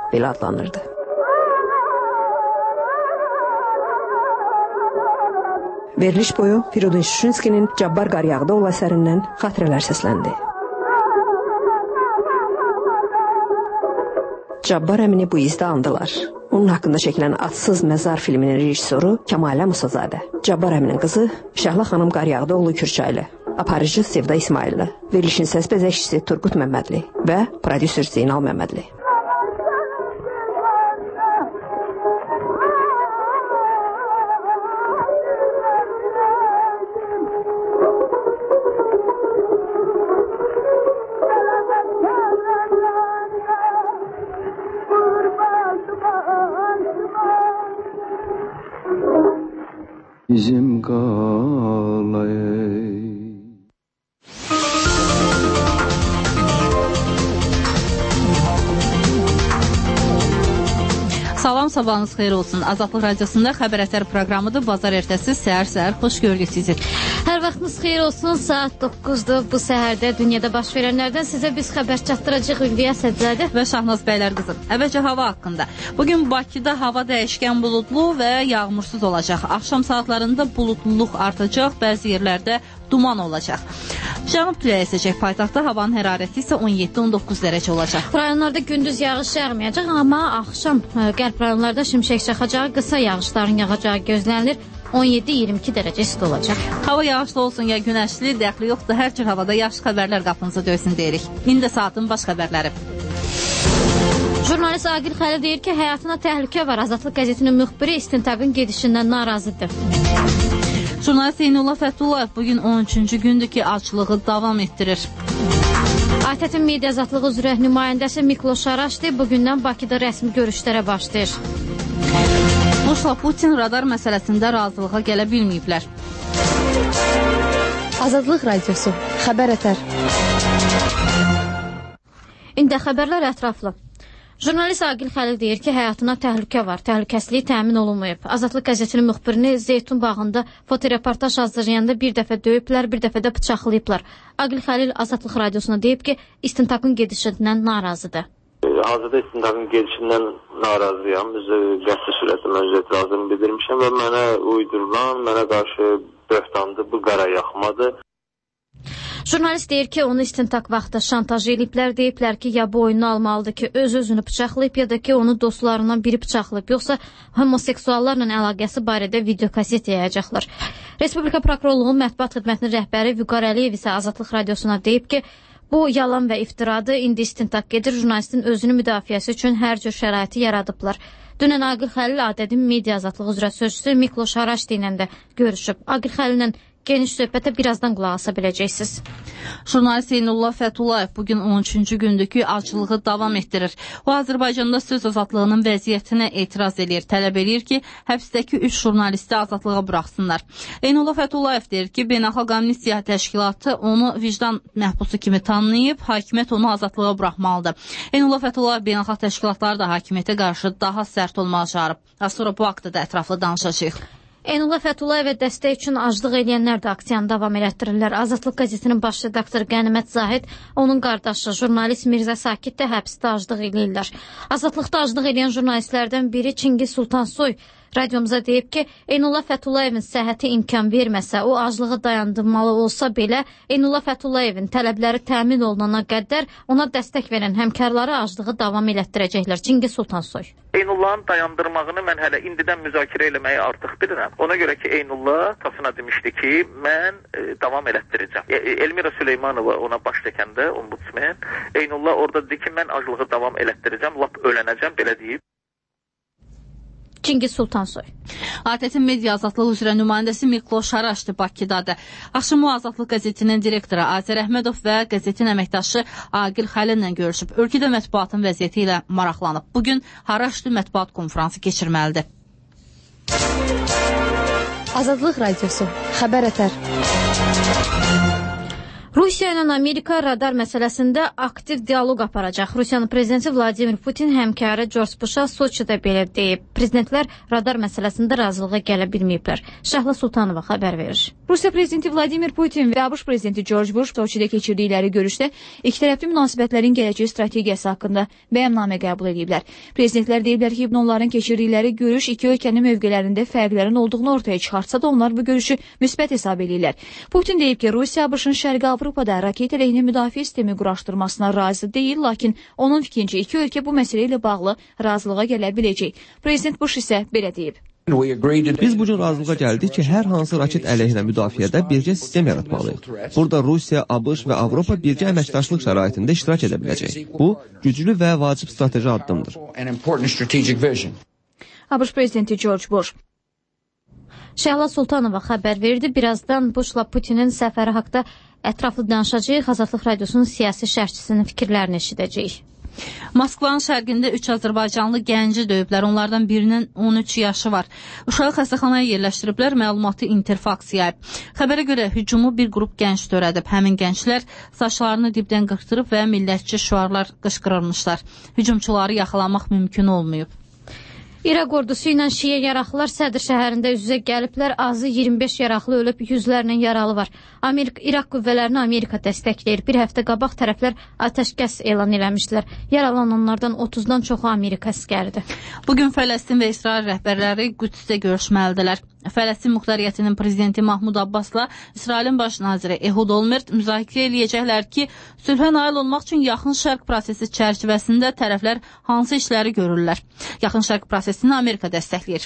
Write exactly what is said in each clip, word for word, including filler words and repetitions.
belə adlanırdı. Veriliş boyu Firidun Şuşinskinin Cabbar Qaryağdıoğlu əsərindən xatirələr səsləndi. Cabbar əmini bu izdə andılar. Onun haqqında çəkilən Adsız Məzar filminin rejissoru Kəmalə Musazadə, Cabbar əminin qızı Şəhla xanım Qaryağdıoğlu Kürçaylı, aparıcı Sevda İsmailli, verilişin səs bəzəkçisi Turqut Məmmədli və prodüser Zeynal Məmmədli. Bizim qalay. Salam, sabahınız xeyir olsun. Azadlıq Radiosunda Xəbər Ətər proqramıdır. Bazar ertəsi səhər-səhər xoş gördük sizi. Hər vaxtınız xeyir olsun. Saat doqquzdur. Bu səhərdə dünyada baş verənlərdən sizə biz xəbər çatdıracaq Ülviyə Sədzədə və Şahnaz Bəylər qızı. Əvvəlcə hava haqqında. Bugün Bakıda hava dəyişkən buludlu və yağmursuz olacaq. Axşam saatlarında buludluluq artacaq, bəzi yerlərdə duman olacaq. Cənub küləyi əsəcək. Paytaxtda havanın hərarəti isə on yeddi on doqquz dərəcə olacaq. Rayonlarda gündüz yağış yağmayacaq, amma axşam qərb rayonlarda şimşək çaxacağı, qısa yağışların yağacağı gözlənilir. on yeddi iyirmi iki dərəcə isti olacaq. Hava yağışlı olsun ya günəşli, dəxli yoxdur. Hər cür havada yaxşı xəbərlər qapınıza döysün deyirik. İndi saatın baş xəbərləri. Jurnalist Aqil Xəlil deyir ki, həyatına təhlükə var. Azadlıq qəzetinin müxbiri istintaqın gedişindən narazıdır. Jurnalist Zeynullah Fəthullayev bugün on üçüncü gündür ki, açlığı davam etdirir. A T T-in media azadlığı üzrə nümayəndəsi Mikloş Araşdi bugündən Bakıda rəsmi görüşlərə başlayır. Bushla Putin radar məsələsində razılığa gələ bilməyiblər. Azadlıq Radiosu, Xəbər Ətər. İndi xəbərlər ətraflı. Jurnalist Aqil Xəlil deyir ki, həyatına təhlükə var, təhlükəsizlik təmin olunmayıb. Azadlıq qəzetinin müxbirini Zeytun bağında fotoreportaj hazırlayanda bir dəfə döyüblər, bir dəfə də bıçaqlayıblar. Aqil Xəlil Azadlıq Radiosuna deyib ki, istintaqın gedişindən narazıdır. Hazırda istintaqın gedişindən narazıyam. Biz qəsdi sürəti məncə etirazımı bildirmişəm və mənə uydurulan, mənə qarşı böhtandır, bu qara yaxmadır. Jurnalist deyir ki, onu istintaq vaxtı şantaj ediblər, deyiblər ki, ya boynunu almalıdır ki, öz-özünü bıçaqlayıb, ya da ki, onu dostlarından biri bıçaqlayıb, yoxsa homoseksuallarla əlaqəsi barədə videokaset yayacaqlar. Respublika Prokurorluğunun mətbuat xidmətinin rəhbəri Vüqar Əliyev isə Azadlıq Radiosuna deyib ki, bu yalan və iftiradır, indi istintaq gedir, jurnalistin özünü müdafiəsi üçün hər cür şəraiti yaradıblar. Dünən Aqil Xəlil A T T-in media azadlığı üzrə sözçüsü Mikloş Araşdi ilə də görüşüb. Aqil Xəlillə geniş söhbətə birazdan qulaq asa biləcəksiniz. Jurnalist Zeynullah Fəthullayev bugün on üçüncü gündür ki, açılığı davam etdirir. O, Azərbaycanda söz azadlığının vəziyyətinə etiraz edir, tələb edir ki, həbsdəki üç jurnalisti azadlığa buraxsınlar. Zeynullah Fəthullayev deyir ki, Beynəlxalq Amnistiya Təşkilatı onu vicdan məhbusu kimi tanıyıb, hakimiyyət onu azadlığa buraxmalıdır. Zeynullah Fəthullayev beynəlxalq təşkilatları da hakimiyyətə qarşı daha sərt olmağa çağırıb. Az sonra bu haqda da ətraflı danışacağıq. Zeynullah Fətullayevə dəstək üçün aclıq eləyənlər də aksiyanı davam elətdirirlər. Azadlıq qəzetinin baş redaktoru Qənimət Zahid, onun qardaşı jurnalist Mirzə Sakit də həbsdə aclıq eləyirlər. Azadlıqda aclıq eləyən jurnalistlərdən biri Çingiz Sultansoy radiomuza deyib ki, Zeynullah Fətullayevin səhhəti imkan verməsə, o aclığı dayandırmalı olsa belə, Zeynullah Fətullayevin tələbləri təmin olunana qədər ona dəstək verən həmkarları aclığı davam elətdirəcəklər. Çingiz Sultansoy. Eynullahın dayandırmağını mən hələ indidən müzakirə eləməyi artıq bilirəm. Ona görə ki, Eynullah tasına demişdi ki, mən e, davam elətdirəcəm. E, Elmira Süleymanova ona baş çəkəndə, ombudsmen, Eynullah orada dedi ki, mən aclığı davam elətdirəcəm, lap ölənəcəm, belə deyib. Çingiz Sultansoy. A T T-in media azadlığı üzrə nümayəndəsi Mikloş Araşdi Bakıdadır. Axşamı Azadlıq qəzetinin direktoru Azər Əhmədov və qəzetin əməkdaşı Aqil Xəlillə görüşüb. Ölkədə mətbuatın vəziyyəti ilə maraqlanıb. Bugün Araşdi mətbuat konfransı keçirməlidir. Azadlıq Radiosu, Xəbər Ətər. Rusiya Rusiya ilə Amerika radar məsələsində aktiv dialoq aparacaq. Rusiyanın prezidenti Vladimir Putin həmkarı George Bush'a Soçidə belə deyib. Prezidentlər radar məsələsində razılığa gələ bilməyiblər. Şəhla Sultanova xəbər verir. Rusiya prezidenti Vladimir Putin və ABŞ prezidenti George Bush Soçidə keçirdikləri görüşdə ikitərəfli münasibətlərin gələcək strategiyası haqqında bəyannamə qəbul ediblər. Prezidentlər deyiblər ki, onların keçirdikləri görüş iki ölkənin mövqelərində fərqlərin olduğunu ortaya çıxartsa da onlar bu görüşü müsbət hesab edirlər. Putin deyib ki, Rusiya ABŞ-ın Şərqi Avropada raket əleyhinə müdafiə sistemi quraşdırmasına razı deyil, lakin onun fikrincə iki ölkə bu məsələ ilə bağlı razılığa gələ biləcək. Prezident Bush isə belə deyib. Biz bu gün razılığa gəldik ki, hər hansı raket əleyhinə müdafiədə birgə sistem yaratmalıyıq. Burada Rusiya, ABŞ və Avropa birgə əməkdaşlıq şəraitində iştirak edə biləcək. Bu, güclü və vacib strateji addımdır. ABŞ prezidenti George Bush. Şəhla Sultanova xəbər verdi. Birazdan Bushla Putinin səfəri haqda ətraflı danışacağıq. Azadlıq Radiosunun siyasi şərhçisinin fikirlərini eşidəcəyik. Moskvanın şərqində üç Azərbaycanlı gənci döyüblər. Onlardan birinin on üç yaşı var. Uşağı xəstəxanaya yerləşdiriblər, məlumatı Interfax yayıb. Xəbərə görə hücumu bir qrup gənc törədib. Həmin gənclər saçlarını dibdən qırxdırıb və millətçi şüarlar qışqırılmışlar. Hücumçuları yaxalamaq mümkün olmayıb. İraq ordusu ilə şiə yaraqlılar Sədr şəhərində üz-üzə gəliblər. Azı iyirmi beş yaraqlı ölüb, yüzlərlə yaralı var. Amerika, İraq qüvvələrini Amerika dəstəkləyir. Bir həftə qabaq tərəflər atəşkəs elan eləmişdilər. Yaralananlardan otuzdan çoxu Amerika əskəridir. Bugün Fələstin və İsrail rəhbərləri Qüdsdə görüşməlidirlər. Fələstin Muxtariyyətinin prezidenti Mahmud Abbasla İsrailin baş naziri Ehud Olmert müzakirə eləyəcəklər ki, sülhə nail olmaq üçün Yaxın Şərq prosesi çərçivəsində tərəflər hansı işləri görürlər. Yaxın Şərq prosesini Amerika dəstəkləyir.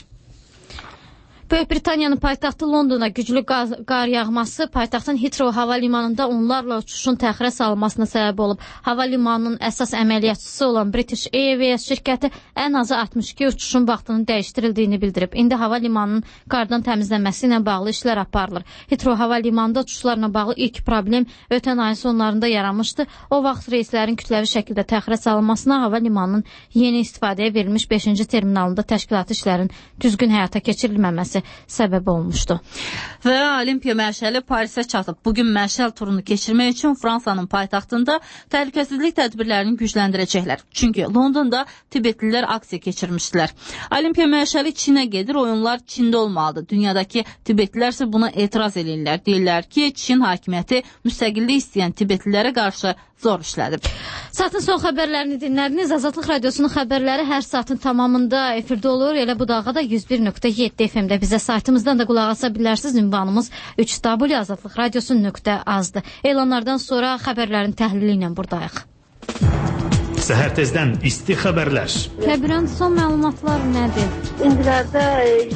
Böyük Britaniyanın paytaxtı Londona güclü qar yağması paytaxtın Heathrow hava limanında onlarla uçuşun təxirə salınmasına səbəb olub. Hava limanının əsas əməliyyatçısı olan British Airways şirkəti ən azı altmış iki uçuşun vaxtının dəyişdirildiyini bildirib. İndi hava limanının qardan təmizlənməsi ilə bağlı işlər aparılır. Heathrow hava limanında uçuşlarla bağlı ilk problem ötən ayın sonlarında yaranmışdı. O vaxt reyslərin kütləvi şəkildə təxirə salınmasına hava limanının yeni istifadəyə verilmiş beşinci terminalında təşkilatı işlərin düzgün həyata keçirilməməsi səbəb olmuşdu. Və Olimpiya məşəli Parisə çatıb. Bugün məşəl turunu keçirmək üçün Fransanın paytaxtında təhlükəsizlik tədbirlərini gücləndirəcəklər. Çünki Londonda Tibetlilər aksiya keçirmişdilər. Olimpiya məşəli Çinə gedir, oyunlar Çində olmalıdır. Dünyadakı Tibetlilər isə buna etiraz edirlər. Deyirlər ki, Çin hakimiyyəti müstəqillik istəyən Tibetlilərə qarşı zor işlədib. Saatın son xəbərlərini dinlədiniz. Azadlıq Radiosunun xəbərləri hər saatın tamamında efirdə olur. Elə bu dağa da yüz bir nöqtə yeddi F M-də bizə saytımızdan da qulaq asa bilərsiniz. Ünvanımız üç w azadlıq radiosu nöqtə azdır. Elanlardan sonra xəbərlərin təhlili ilə buradayıq. Səhər tezdən isti xəbərlər. Kəbirən son məlumatlar nədir? İndilərdə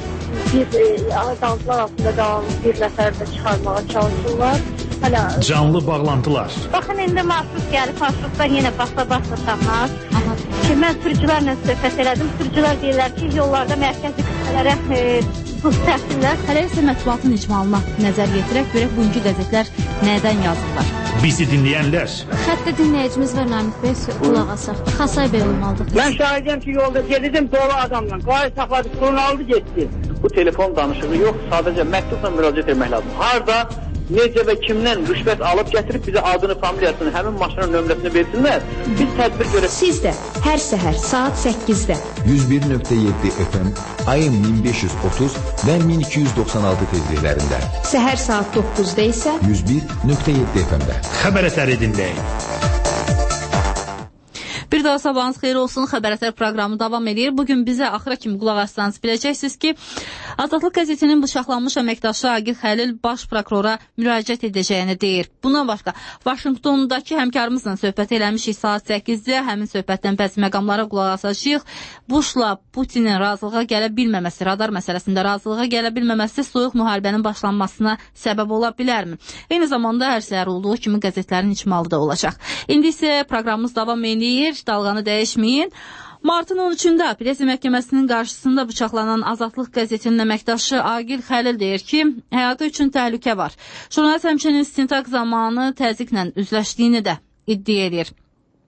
bir adamlar altında qalan bir nəfər də çıxarmağa çalışırlar. Hələ canlı bağlantılar. Baxın, indi marşrut gəlib, marşrutdan yenə basa-basa tapmaz. Ki, mən sürücülərlə söhbət elədim. Sürücülər deyirlər ki, yollarda mərkəzi qüvvələrə e, buz təpsinlər. Hələ isə mətbuatın icmalına nəzər yetirək, görək bugünkü qəzetlər nədən yazırlar. Bizi dinləyənlər. Xəttə dinləyicimiz var, Namik bəy, qulaq asaq. Xasay bəy olmalıdır. Mən şahidəm ki, yolda gedirdim dolu adamla. Qayı saxladı, pulunu aldı, getdi. Bu telefon danışığı yox, sadəcə məktubla müraciət etmək lazım. Harda, necə və kimdən rüşvət alıb gətirib bizə adını, familiyasını, həmin maşının nömrəsini versinlər. Biz tədbir görək. Siz də hər səhər saat səkkizdə yüz bir nöqtə yeddi F M, A M min beş yüz otuz və min iki yüz doxsan altı tezliklərində. Səhər saat doqquzda isə yüz bir nöqtə yeddi F M-də. Xəbər əsəri dinləyin. Bir daha sabahınız xeyir olsun. Xəbər əsər proqramı davam edir. Bugün bizə axıra kimi qulaq assanız biləcəksiniz ki, Azadlıq qəzetinin bıçaqlanmış əməkdaşı Agil Xəlil baş prokurora müraciət edəcəyini deyir. Bundan başqa, Vaşinqtondakı həmkarımızla söhbət eləmişik saat səkkizdə. Həmin söhbətdən bəzi məqamlara qulaq asacağıq. Bushla Putinin razılığa gələ bilməməsi, radar məsələsində razılığa gələ bilməməsi soyuq müharibənin başlanmasına səbəb ola bilərmi? Eyni zamanda hər səhər olduğu kimi qəzetlərin icmalı da olacaq. İndi isə proqramımız davam edir. Dalğanı dəyişməyin. Martın on üçündə Apellyasiya məhkəməsinin qarşısında bıçaqlanan Azadlıq qəzetinin əməkdaşı Agil Xəlil deyir ki, həyatı üçün təhlükə var. Jurnalist həmçinin istintaq zamanı təzyiqlə üzləşdiyini də iddia edir.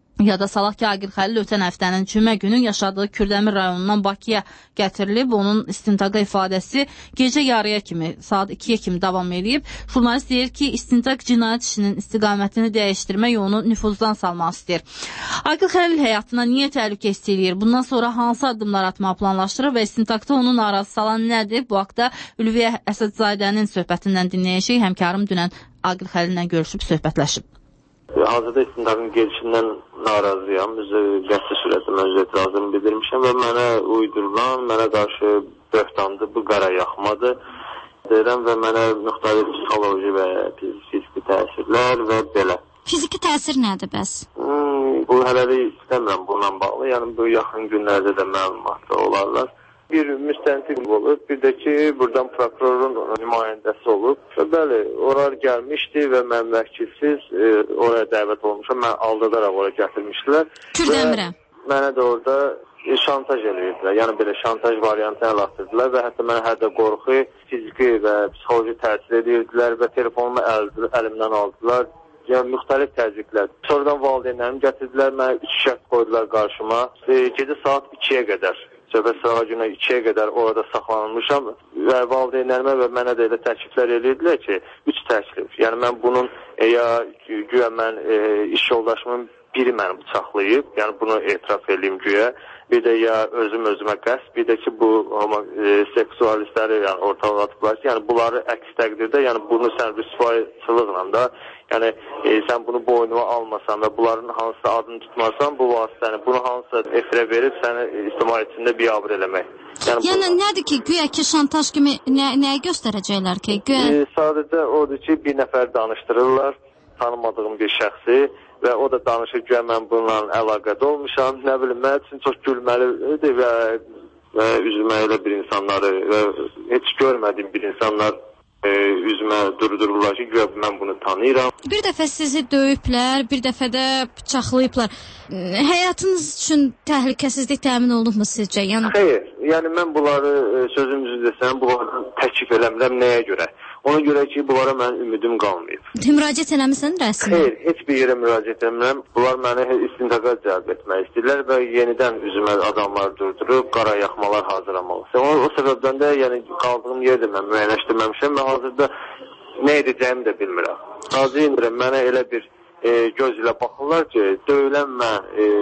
Yada salaq ki, Aqil Xəlil ötən həftənin cümə günü yaşadığı Kürdəmir rayonundan Bakıya gətirilib. Onun istintaqa ifadəsi gecə yarıya kimi, saat ikiyə kimi davam edib. Jurnalist deyir ki, istintaq cinayət işinin istiqamətini dəyişdirmək, onu nüfuzdan salmaq istəyir. Aqil Xəlil həyatına niyə təhlükə istəyir? Bundan sonra hansı addımlar atmağı planlaşdırır və istintaqda onu narazı salan nədir? Bu haqda Ülviyə Əsədzadənin söhbətindən dinləyəcək. Həmkarım dünən Aqil Xəlillə görüşüb söhbətləşib. Hazırda istintaqın gedişindən narazıyam. Biz qəsdi sürətlə mən öz etirazımı bildirmişəm və mənə uydurulan, mənə qarşı böhtandır, bu qara yaxmadır. Deyirəm və mənə müxtəlif psixoloji və fiziki təsirlər və belə. Fiziki təsir nədir bəs? Hmm, bu hələlik istəmirəm bununla bağlı. Yəni bu yaxın günlərdə də məlumatlar olarlar. Bir müstəntiq olub, bir də ki, buradan prokurorun nümayəndəsi olub. Və bəli, orar gəlmişdi və mən vəkilsiz e, oraya dəvət olmuşam. Mən aldadaraq oraya gətirmişdilər. Kürdəmirə. Mənə də orada e, şantaj edirdilər. Yəni belə şantaj variantını əl atırdılar və hətta mənə hər də qorxu, fiziki və psixoloji təsir edirdilər və telefonumu əl, əlimdən aldılar. Yəni müxtəlif təzyiqlər. Sonradan valideynlərim gətirdilər, mənə üç şərt qoydular qarşıma. E, gecə saat ikiyə qədər. Söhbət sırağa günə ikiyə qədər orada saxlanılmışam və valideynlərimə və mənə də elə təkliflər edirdilər ki, üç təklif. Yəni mən bunun e, ya güya mən e, iş yoldaşımın biri məni bıçaqlayıb, yəni bunu etiraf edeyim güya. Bir də ya özüm özümə qəsd, bir də ki bu ama, e, seksualistləri yəni ortalığa atıblar ki, yəni bunları əks təqdirdə, yəni bunu sən rüsvayçılıqla da, yəni e, sən bunu boynuma almasan və bunların hansısa adını tutmasan, bu vasitəni, bunu hansısa efirə verib səni ictimaiyyətində biabır eləmək. Yəni, yəni bu... nədir ki, güya ki şantaj kimi nə, nəyi göstərəcəklər ki? Güya... E, sadəcə odur ki, bir nəfər danışdırırlar, tanımadığım bir şəxsi. Və o da danışır ki, mən bununla əlaqədə olmuşam, nə bilim, mən üçün çox gülməlidir və, və üzümə elə bir insanları və heç görmədiyim bir insanlar e, üzümə durdururlar ki, güya mən bunu tanıyıram. Bir dəfə sizi döyüblər, bir dəfə də bıçaqlayıblar. Həyatınız üçün təhlükəsizlik təmin olunubmu sizcə? Yəni... Xeyr, yəni mən bunları sözümüzü desəm, bunları təklif eləmirəm nəyə görə? Ona görə ki, bunlara mənim ümidim qalmayıb. Müraciət eləmirsən rəsmi? Xeyr, heç bir yerə müraciət eləmirəm. Bunlar məni istintaqa cəlb etmək istəyirlər və yenidən üzümə adamlar durdurub, qara yaxmalar hazırlamaq istəyirlər. O, o səbəbdən də yəni, qaldığım yerdə mən müəyyənləşdirməmişəm və hazırda nə edəcəyimi də bilmirəm. Razı indirəm, mənə elə bir e, göz ilə baxırlar ki, döyülən mən, e,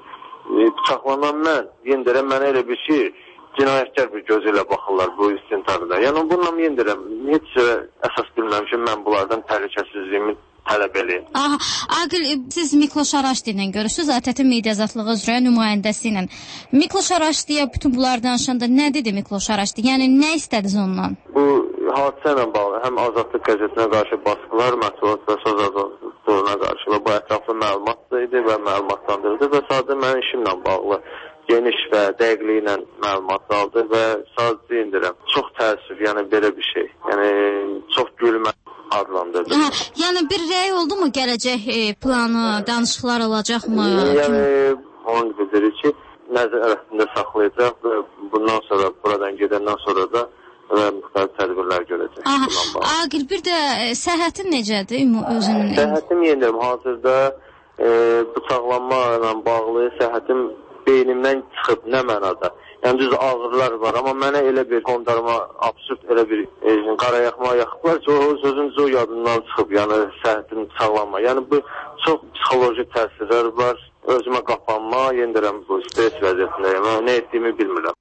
e, bıçaqlanan mən, yendirəm mənə elə bir şey, cinayətkar bir gözü ilə baxırlar bu istintaqda. Yəni bununla yendirəm, heç əsas bilməmişim, mən bunlardan təhlükəsizliyimi tələb eləyim. Aha, Aqil, siz Mikloş Araşdi ilə görüşsünüz, A T T Media Azadlığı üzrə nümayəndəsi ilə. Mikloş Araşdiyə bütün bunlar danışanda nə dedi Mikloş Araşdi? Yəni nə istədiniz ondan? Bu hadisə ilə bağlı həm Azadlıq qəzetinə qarşı baskılar, mətbuat və söz azadlığına qarşı və bu ətraflı məlumat idi və məlumatlandırdı və sadəcə mənim işimlə bağlı geniş və dəqiqliklə məlumat aldı və sadəcə indirəm. Çox təəssüf, yəni belə bir şey. Yəni çox gülmə adlandırdı. Hə, yəni bir rəy oldu mu gələcək e, planı, danışıqlar olacaqmı? Yəni onu bildirir ki, nəzarətində saxlayacaq və bundan sonra, buradan gedəndən sonra da və müxtəlif tədbirlər görəcək. Aha, Aqil, bir də e, səhhətin necədir özünün? Səhhətim yendirəm. Hazırda e, bıçaqlanma ilə bağlı səhhətim beynimdən çıxıb, nə mənada. Yəni düz ağrılar var, amma mənə elə bir qondarma, absurd elə bir e, qara yaxma yaxıblar ki, o sözün o yadından çıxıb, yəni səhhətim sağlanma. Yəni bu çox psixoloji təsirlər var, özümə qapanma, yendirəm bu stres vəziyyətindəyəm, nə etdiyimi bilmirəm.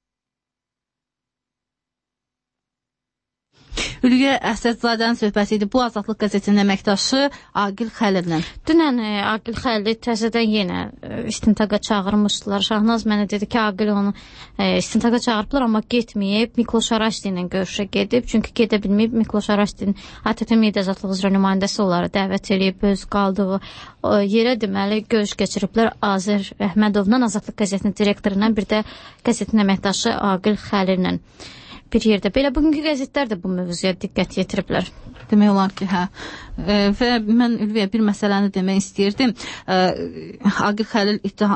Ülviyə Əsədzadənin söhbəti idi. Bu Azadlıq qəzetinin əməkdaşı Aqil Xəlillə. Dünən e, Aqil Xəlili təzədən yenə e, istintaqa çağırmışdılar. Şahnaz mənə dedi ki, Aqil onu e, istintaqa çağırıblar, amma getməyib. Mikloş Araşdi ilə görüşə gedib. Çünki gedə bilməyib. Mikloş Araşdinin A T T Media Azadlığı üzrə nümayəndəsi onları dəvət edib, öz qaldığı o, yerə deməli görüş keçiriblər. Azər Əhmədovla, Azadlıq qəzetinin direktoruna, bir də qəzetin əməkdaşı Aqil Xəlillə bir yerdə. Belə bugünkü qəzetlər də bu mövzuya diqqət yetiriblər. Demək olar ki, hə. E, və mən Ülviyə bir məsələni demək istəyirdim. E, Aqil Xəlil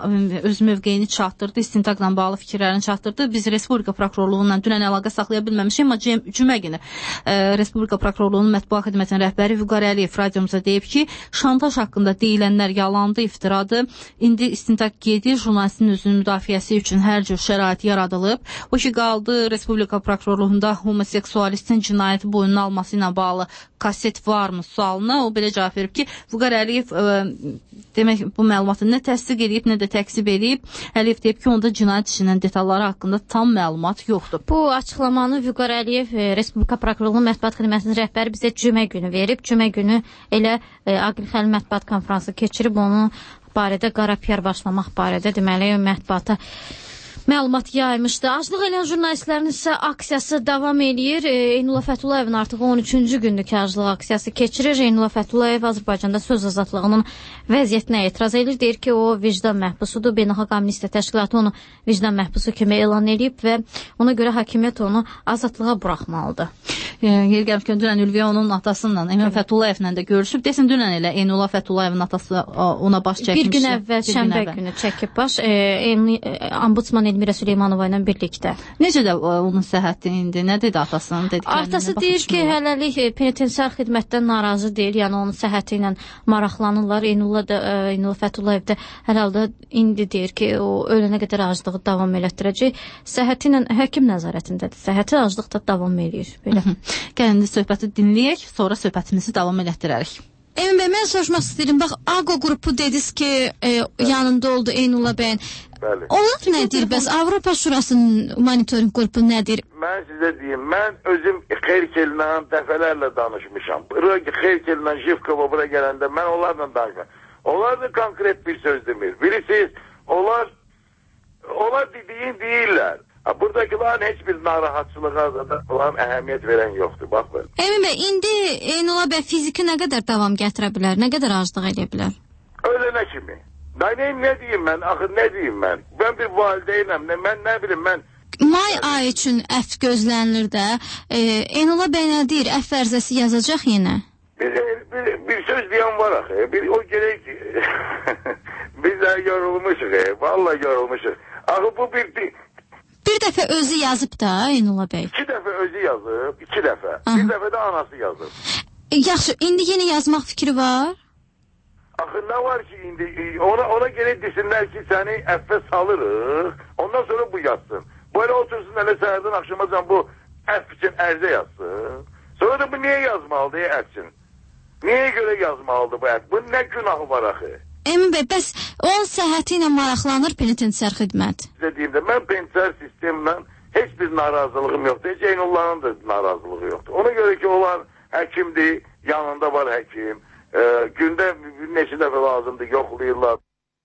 öz mövqeyini çatdırdı, istintaqla bağlı fikirlərini çatdırdı. Biz Respublika Prokurorluğundan dünən əlaqə saxlaya bilməmişik, amma cümə günü e, Respublika Prokurorluğunun mətbuat xidmətinin rəhbəri Vüqar Əliyev radiomuza deyib ki, şantaj haqqında deyilənlər yalandı, iftiradır. İndi istintaq gedir, jurnalistin özünün müdafiəsi üçün hər cür şərait yaradılıb. O ki, qaldı Respublika Prokurorluğunda homoseksualistin cinayəti boynuna alması ilə bağlı kaset varmı sualına o belə cavab verib ki, Vüqar Əliyev ə, demək bu məlumatı nə təsdiq edib, nə də təksib edib. Əliyev deyib ki, onda cinayət işinin detalları haqqında tam məlumat yoxdur. Bu açıqlamanı Vüqar Əliyev Respublika Prokurorluğunun mətbuat xidmətinin rəhbəri bizə cümə günü verib. Cümə günü elə ə, Aqil Xəlil mətbuat konfransı keçirib, onun barədə qara P R başlamaq barədə deməli mətbuata məlumat yaymışdı. Aclıq eləyən jurnalistlərin isə aksiyası davam eləyir. Eynullah Fətullayevin artıq on üçüncü gündür ki, aclıq aksiyası keçirir. Eynullah Fətullayev Azərbaycanda söz azadlığının vəziyyətinə etiraz edir. Deyir ki, o vicdan məhbusudur. Beynəlxalq Amnistiya Təşkilatı onu vicdan məhbusu kimi elan edib və ona görə hakimiyyət onu azadlığa buraxmalıdır. Yer gəlmişkən dünən Ülviyə onun atasıyla, Emin Fətullayevlə də görüşüb. Desin, dünən elə Eynullah Fətullayevin atası ona baş çəkmişdi. Bir gün əvvəl, şənbə günü çəkib baş. Ombudsman Elmira Süleymanova ilə birlikdə. Necə də onun səhhəti indi? Nə dedi atasının dediklərinə? Atası deyir ki, hələlik penitensiar xidmətdən narazı deyil. Yəni onun səhhəti ilə maraqlanırlar. Eynullah da, Eynullah Fətullayev də hər halda indi deyir ki, o ölənə qədər aclığı davam elətdirəcək. Səhhəti ilə həkim nəzarətindədir. Səhhəti aclıqda davam eləyir. Belə. Gəlin indi söhbəti dinləyək, sonra söhbətimizi davam elətdirərik. Emin bəy, mən soruşmaq istəyirəm. Bax, Aqo qrupu dediniz ki, e, yanında oldu Eynullah bəyin. Bəli. Onlar nədir bəs? Avropa Şurasının monitoring qrupu nədir? Mən sizə deyim, mən özüm Xeykellə dəfələrlə danışmışam. Xeykellə Jivkova bura gələndə mən onlarla danışmışam. Onlar da konkret bir söz demir. Bilirsiniz, onlar onlar dediyin deyirlər. Buradakilərin heç bir narahatçılığa olan əhəmiyyət verən yoxdur. Bax belə. Emin bəy, indi Eynullah bəy fiziki nə qədər davam gətirə bilər? Nə qədər aclıq edə bilər? Ölənə kimi. Nəyim, nə deyim mən? Axı nə deyim mən? Mən bir valideynəm. Mən nə bilim mən? May ayı üçün əff gözlənilir də. E, Eynullah bəy nə deyir? Əff ərizəsi yazacaq yenə? Bir, bir, bir söz deyən var axı. Bir, o gerek biz də yorulmuşuq. Vallahi yorulmuşuq. Axı bu bir... bir Bir dəfə özü yazıb da Eynullah bəy. İki dəfə özü yazıb, iki dəfə. Aha. Bir dəfə də anası yazıb. E, yaxşı, indi yenə yazmaq fikri var? Axı nə var ki indi, ona, ona gerek desinlər ki, səni əffə salırıq, ondan sonra bu yazsın. Böyle otursun elə səhərdən axşamacan bu əff üçün ərzə yazsın. Sonra da bu niyə yazmalıdır əff üçün? Niyə görə yazmalıdır bu əff? Bu nə günahı var axı? Emin bəy, bəs onun səhhəti ilə maraqlanır penitensiar xidmət? Sizə deyim də, mən penitensiar sistemlə heç bir narazılığım yoxdur. Heç Eynullahın da narazılığı yoxdur. Ona görə ki, onlar həkimdir, yanında var həkim. E, gündə neçə dəfə lazımdır, yoxlayırlar.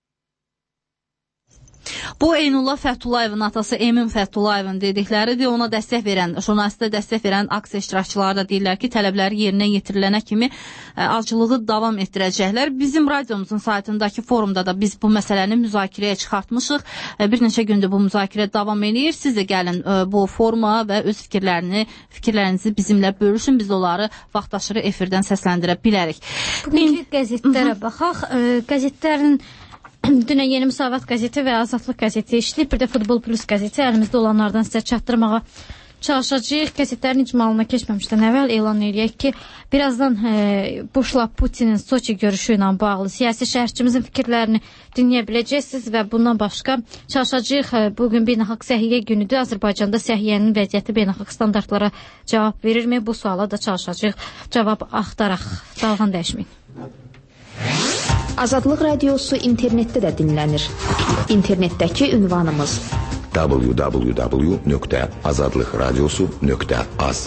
Bu Eynullah Fətullayevin atası Emin Fətullayevin dedikləridir. Ona dəstək verən, jurnalistə dəstək verən aksiya iştirakçıları da deyirlər ki, tələbləri yerinə yetirilənə kimi ə, acılığı davam etdirəcəklər. Bizim radiomuzun saytındakı forumda da biz bu məsələni müzakirəyə çıxartmışıq. Ə, bir neçə gündür bu müzakirə davam edir. Siz də gəlin ə, bu foruma və öz fikirlərini, fikirlərinizi bizimlə bölüşün. Biz onları vaxtaşırı efirdən səsləndirə bilərik. Bugünkü qəzetlərə baxaq. Ə, qəzetlərin dünən Yeni Müsavat qəzeti və Azadlıq qəzeti işləyib, bir də Futbol Plus qəzeti əlimizdə olanlardan sizə çatdırmağa çalışacağıq. Qəzetlərin icmalına keçməmişdən əvvəl elan edək ki, birazdan e, Bushla Putinin Soçi görüşü ilə bağlı siyasi şərhçimizin fikirlərini dinləyə biləcəksiniz və bundan başqa çalışacağıq. E, bugün beynəlxalq səhiyyə günüdür. Azərbaycanda səhiyyənin vəziyyəti beynəlxalq standartlara cavab verirmi? Bu suala da çalışacağıq. Cavab axtaraq. Dalğan dəyişməyin. Azadlıq radiosu internetdə də dinlənir. İnternetdəki ünvanımız w w w nöqtə azadlıq radiosu nöqtə az.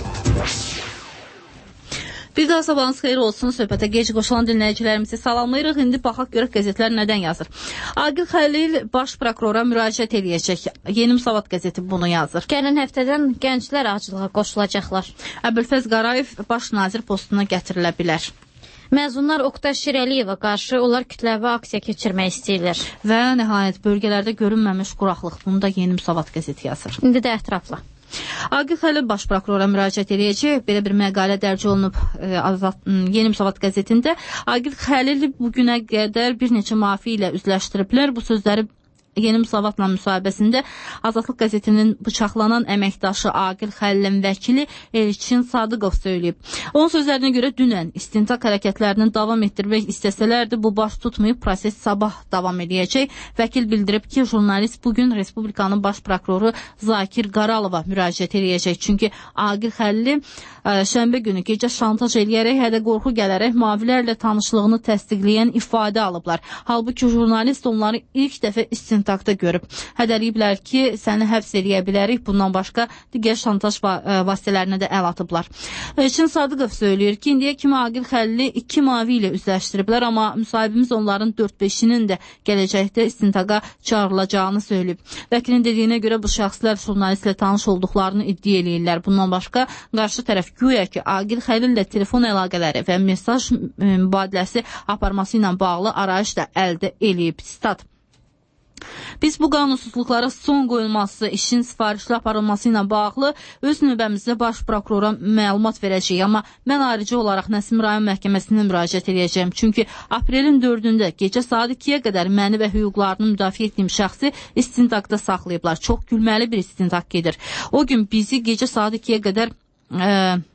Bir daha sabahınız xeyir olsun. Söhbətə gec qoşulan dinləyicilərimizi salamlayırıq. İndi baxaq görək qəzetlər nədən yazır. Aqil Xəlil baş prokurora müraciət edəcək. Yeni Müsavat qəzeti bunu yazır. Gələn həftədən gənclər acılığa qoşulacaqlar. Əbülfəz Qarayev baş nazir postuna gətirilə bilər. Məzunlar Oqtay Şirəliyeva qarşı onlar kütləvi aksiya keçirmək istəyirlər. Və nəhayət bölgələrdə görünməmiş quraqlıq. Bunu da Yeni Müsavat qəzeti yazır. İndi də ətrafla. Aqil Xəlil baş prokurora müraciət edəcək. Belə bir məqalə dərc olunub e, Azad, Yeni Müsavat qəzetində. Aqil Xəlil bugünə qədər bir neçə mafi ilə üzləşdiriblər. Bu sözləri Yeni Müsavatla müsahibəsində Azadlıq qəzetinin bıçaqlanan əməkdaşı Aqil Xəlilin vəkili Elçin Sadıqov söyləyib. Onun sözlərinə görə dünən istintaq hərəkətlərinin davam etdirmək istəsələrdi, bu baş tutmayıb, proses sabah davam edəcək. Vəkil bildirib ki, jurnalist bugün Respublikanın baş prokuroru Zakir Qaralova müraciət edəcək. Çünki Aqil Xəlili şənbə günü gecə şantaj eləyərək, hədə qorxu gələrək mavilərlə tanışlığını təsdiqləyən ifadə alıblar. Halbuki jurnalist onları ilk dəfə istintak takda görüb. Hədəliyiblər ki, səni həbs eləyə bilərik. Bundan başqa digər şantaj vasitələrinə də əl atıblar. Elçin Sadıqov söyləyir ki, indiyə kimi Aqil Xəlili iki mavi ilə üzləşdiriblər, amma müsahibimiz onların dörd beşinin də gələcəkdə istintaqa çağrılacağını söyləyib. Vəkilin dediyinə görə bu şəxslər jurnalistlə tanış olduqlarını iddia eləyirlər. Bundan başqa qarşı tərəf güya ki, Aqil Xəlillə telefon əlaqələri və mesaj mübadiləsi aparması ilə bağlı arayış da əldə eləyib. Stat. Biz bu qanunsuzluqlara son qoyulması, işin sifarişli aparılması ilə bağlı öz növbəmizdə baş prokurora məlumat verəcəyik. Amma mən ayrıca olaraq Nəsim rayon məhkəməsinə müraciət edəcəyim. Çünki aprelin dördündə gecə saat ikiyə qədər məni və hüquqlarını müdafiə etdiyim şəxsi istintaqda saxlayıblar. Çox gülməli bir istintaq gedir. O gün bizi gecə saat ikiyə qədər... E,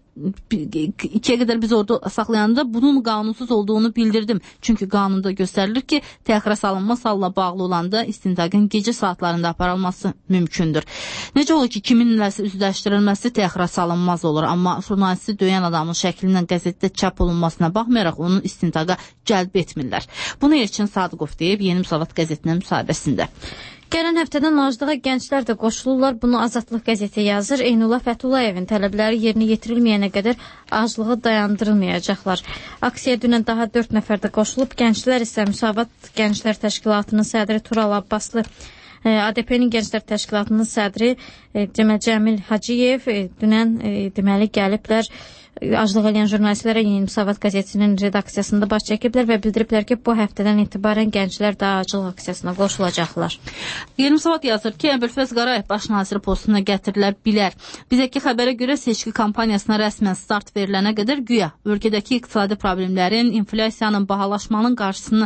ikiyə qədər biz orada saxlayanda bunun qanunsuz olduğunu bildirdim. Çünki qanunda göstərilir ki, təxirə salınma salla bağlı olanda istintaqın gecə saatlarında aparılması mümkündür. Necə olur ki, kiminləsə üzləşdirilməsi təxirə salınmaz olur, amma jurnalisti döyən adamın şəklindən qəzetdə çap olunmasına baxmayaraq onun istintaqa cəlb etmirlər. Bunu Elçin Sadıqov deyib Yeni Müsavat qəzetinin müsahibəsində. Gələn həftədən aclığa gənclər də qoşulurlar. Bunu Azadlıq qəzeti yazır. Eynullah Fətullayevin tələbləri yerinə yetirilməyənə qədər aclığı dayandırılmayacaqlar. Aksiya dünən daha dörd nəfər də qoşulub. Gənclər isə Müsavat Gənclər Təşkilatının sədri Tural Abbaslı, A D P-nin Gənclər Təşkilatının sədri Cəmil Hacıyev dünən deməli gəliblər. Aclıq eləyən jurnalistlərə Yeni Müsavat qəzetinin redaksiyasında baş çəkiblər və bildiriblər ki, bu həftədən etibarən gənclər daha aclıq aksiyasına qoşulacaqlar. Yeni Müsavat yazır ki, Əbülfəz Qarayev baş naziri postuna gətirilə bilər. Bizəki xəbərə görə seçki kampaniyasına rəsmən start verilənə qədər güya ölkədəki iqtisadi problemlərin, inflyasiyanın, bahalaşmanın qarşısını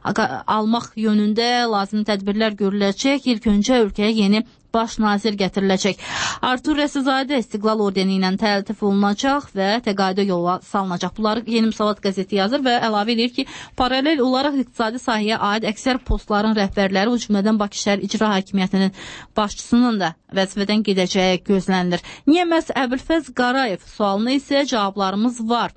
almaq yönündə lazım tədbirlər görüləcək. İlk öncə ölkəyə yeni baş nazir gətiriləcək. Artur Rəsizadə İstiqlal ordeni ilə təltif olunacaq və təqaüdə yola salınacaq. Bunları Yeni Müsavat qəzeti yazır və əlavə edir ki, paralel olaraq iqtisadi sahəyə aid əksər postların rəhbərləri, o cümlədən Bakı şəhər icra hakimiyyətinin başçısının da vəzifədən gedəcəyi gözlənilir. Niyə məhz Əbülfəz Qarayev sualına isə cavablarımız var.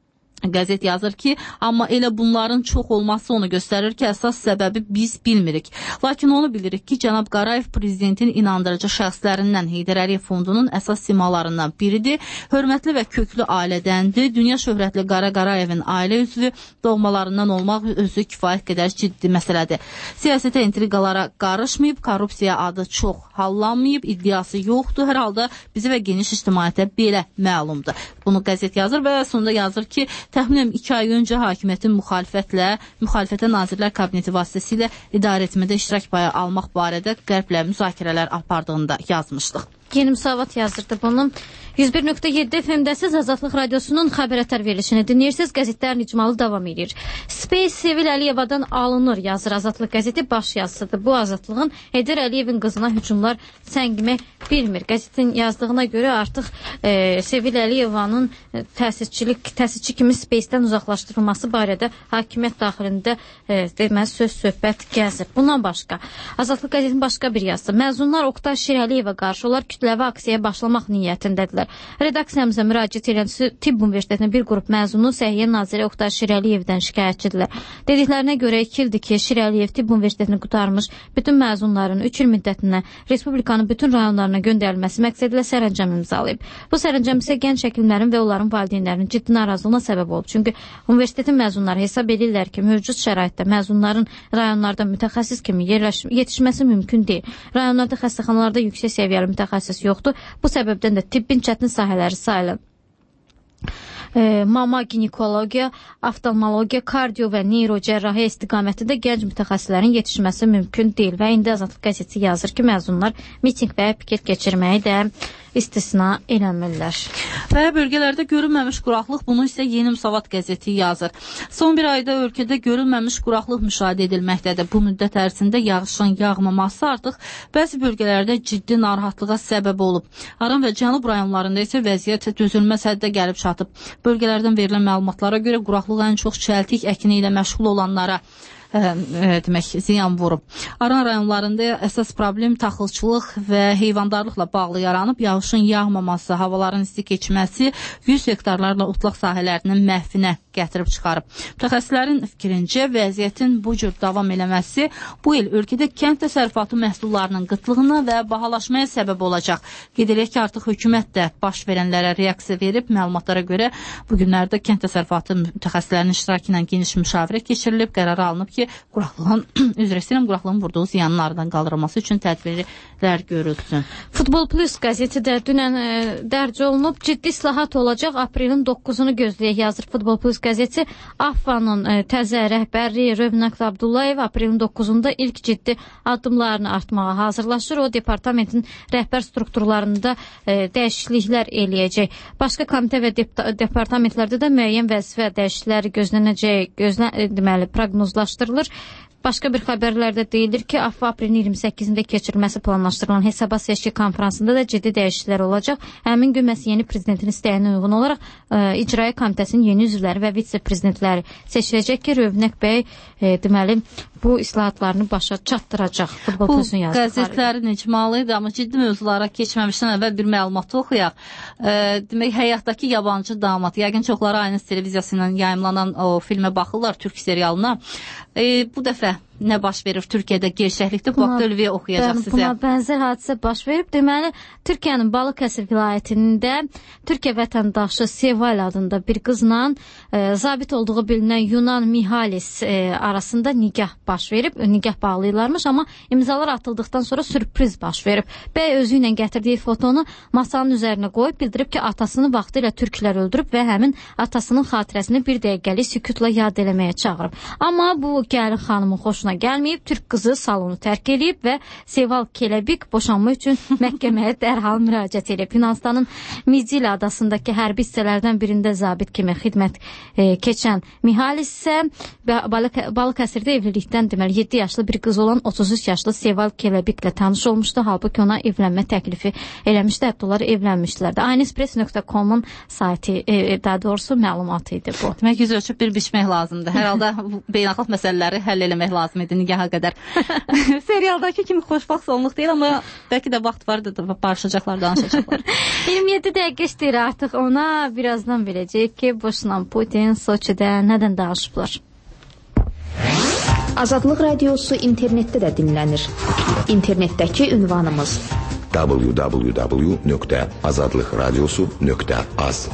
Qəzet yazır ki, amma elə bunların çox olması onu göstərir ki, əsas səbəbi biz bilmirik. Lakin onu bilirik ki, cənab Qarayev prezidentin inandırıcı şəxslərindən, Heydər Əliyev fondunun əsas simalarından biridir. Hörmətli və köklü ailədəndir. Dünya şöhrətli Qara Qarayevin ailə üzvü, doğmalarından olmaq özü kifayət qədər ciddi məsələdir. Siyasətə intriqalara qarışmayıb, korrupsiya adı çox hallanmayıb, iddiası yoxdur. Hər halda bizi və geniş ictimaiyyətə belə məlumdur. Bunu qəzet yazır və sonunda yazır ki, təxminən iki ay öncə hakimiyyətin müxalifətlə, müxalifətə Nazirlər Kabineti vasitəsilə idarə etmədə iştirak payı almaq barədə Qərblə müzakirələr apardığında yazmışdıq. Yeni Müsavat yazırdı bunu. yüz bir nöqtə yeddi F M-də siz Azadlıq Radiosunun xəbərətər verilişini dinləyirsiniz. Qəzetlərin icmalı davam edir. Space Sevil Əliyevadan alınır, yazır Azadlıq qəzeti baş yazısıdır. Bu azadlığın Heydər Əliyevin qızına hücumlar səngimək bilmir. Qəzetin yazdığına görə artıq e, Sevil Əliyevanın təsisçilik, təsisçi kimi Space-dən uzaqlaşdırılması barədə hakimiyyət daxilində e, deməli söz söhbət gəzir. Bundan başqa Azadlıq qəzetinin başqa bir yazısı. Məzunlar Oqtay Şirəliyevə qarşı olar kütləvi aksiyaya başlamaq niyyətindədirlər. Redaksiyamıza müraciət edən Tibb Universitetinin bir qrup məzunu Səhiyyə naziri Oqtay Şirəliyevdən şikayətçidirlər. Dediklərinə görə iki ildir ki, Şirəliyev Tibb Universitetini qutarmış bütün məzunların üç il müddətinə Respublikanın bütün rayonlarına göndərilməsi məqsədilə sərəncam imzalayıb. Bu sərəncam isə gənc həkimlərin və onların valideynlərinin ciddi narazılığına səbəb olub. Çünki universitetin məzunları hesab edirlər ki, mövcud şəraitdə məzunların rayonlarda mütəxəssis kimi yerləş yetişməsi mümkün deyil. Rayonlarda xəstəxanalarda yüksək səviyyəli mütəxəssis yoxdur. Bu səbəbdən də tibbin çətin sahələri sayılır. E, mama ginekologiya, oftalmologiya, kardio və neyrocərrahiyyə istiqamətində gənc mütəxəssislərin yetişməsi mümkün deyil və indi Azadlıq qəzeti yazır ki, məzunlar miting və piket keçirməyi də istisna eləmirlər. Və bölgələrdə görünməmiş quraqlıq, bunu isə Yeni Müsavat qəzeti yazır. Son bir ayda ölkədə görünməmiş quraqlıq müşahidə edilməkdədir. Bu müddət ərzində yağışın yağmaması artıq bəzi bölgələrdə ciddi narahatlığa səbəb olub. Aran və Cənub rayonlarında isə vəziyyət dözülməz həddə gəlib çatıb. Bölgələrdən verilən məlumatlara görə quraqlıq ən çox çəltik əkini ilə məşğul olanlara Ə, ə, demək, ziyan vurub. Aran rayonlarında əsas problem taxılçılıq və heyvandarlıqla bağlı yaranıb. Yağışın yağmaması, havaların isti keçməsi yüz hektarlarla otlaq sahələrinin məhvinə gətirib çıxarıb. Mütəxəssislərin fikrincə vəziyyətin bu cür davam eləməsi bu il ölkədə kənd təsərrüfatı məhsullarının qıtlığına və bahalaşmaya səbəb olacaq. Qeyd edək ki, artıq hökumət də baş verənlərə reaksiya verib. Məlumatlara görə bu günlərdə kənd təsərrüfatı mütəxəssislərinin iştirakı ilə geniş müşavirə keçirilib, qərar alınıb ki, quraqlığın üzr istəyirəm, quraqlığın vurduğu ziyanın aradan qaldırılması üçün tədbirlər görülsün. Futbol Plus qəzeti də dünən e, dərc olunub. Ciddi islahat olacaq. Aprelin doqquzunu gözləyək, yazır Futbol Plus qəzeti. AFFA'nın e, təzə rəhbəri Rövnaq Abdullayev aprelin doqquzunda ilk ciddi addımlarını artmağa hazırlaşır. O departamentin rəhbər strukturlarında e, dəyişikliklər eləyəcək. Başqa komitə və departamentlərdə də müəyyən vəzifə dəyişiklikləri gözlənəcək, gözlə, e, deməli, proqnozlaşdırılır. Başqa bir xəbərlərdə deyilir ki, AFFA aprelin iyirmi səkkizində keçirilməsi planlaşdırılan hesabat seçki konfransında da ciddi dəyişikliklər olacaq. Həmin gün məhz yeni prezidentin istəyinə uyğun olaraq e, icraiyyə komitəsinin yeni üzvləri və vitse-prezidentləri seçiləcək ki, Rövnək bəy e, deməli bu islahatlarını başa çatdıracaq. Futbol Bu qəzetlərin icmalı idi, amma ciddi mövzulara keçməmişdən əvvəl bir məlumatı oxuyaq. E, demək, həyatdakı yabancı damat, yəqin çoxları Aynız televiziyası ilə yayımlanan o filmə baxırlar, türk serialına. E, bu dəfə nə baş verir Türkiyədə gerçəklikdə? Bu haqda Ülviyə oxuyacaq sizə. Buna bənzər hadisə baş verib. Deməli, Türkiyənin Balıkəsir vilayətində Türkiyə vətəndaşı Seval adında bir qızla e, zabit olduğu bilinən Yunan Mihalis e, arasında nikah baş verib. Nikah bağlayırlarmış, amma imzalar atıldıqdan sonra sürpriz baş verib. Bəy özü ilə gətirdiyi fotonu masanın üzərinə qoyub bildirib ki, atasını vaxtilə türklər öldürüb və həmin atasının xatirəsini bir dəqiqəlik sükutla yad eləməyə çağırıb. Amma bu gəlin xanımın xoşuna gəlməyib, türk qızı salonu tərk edib və Seval Kələbik boşanma üçün məhkəməyə dərhal müraciət edib. Yunanistanın Midil adasındakı hərbi hissələrdən birində zabit kimi xidmət e, keçən Mihalis isə Balıkəsirdə evlilikdən deməli yeddi yaşlı bir qız olan otuz üç yaşlı Seval Kələbiklə tanış olmuşdu. Halbuki ona evlənmə təklifi eləmişdi. Hətta onlar evlənmişdilər də. aynexpress nöqtə com-un sayti, e, daha doğrusu məlumatı idi bu. Demək, yüz ölçüb bir biçmək lazımdır. Hər halda beynəlxalq məsələləri həll eləmək lazım idi nigaha qədər. Serialdakı kimi xoşbaxt sonluq deyil, amma bəlkə də vaxt var da barışacaqlar, danışacaqlar. iyirmi yeddi dəqiqə işləyir artıq, ona birazdan biləcəyik ki, boşunan Putin Soçidə nədən danışıblar. Azadlıq radiosu internetdə də dinlənir. İnternetdəki ünvanımız w w w nöqtə azadlıq radiosu nöqtə az.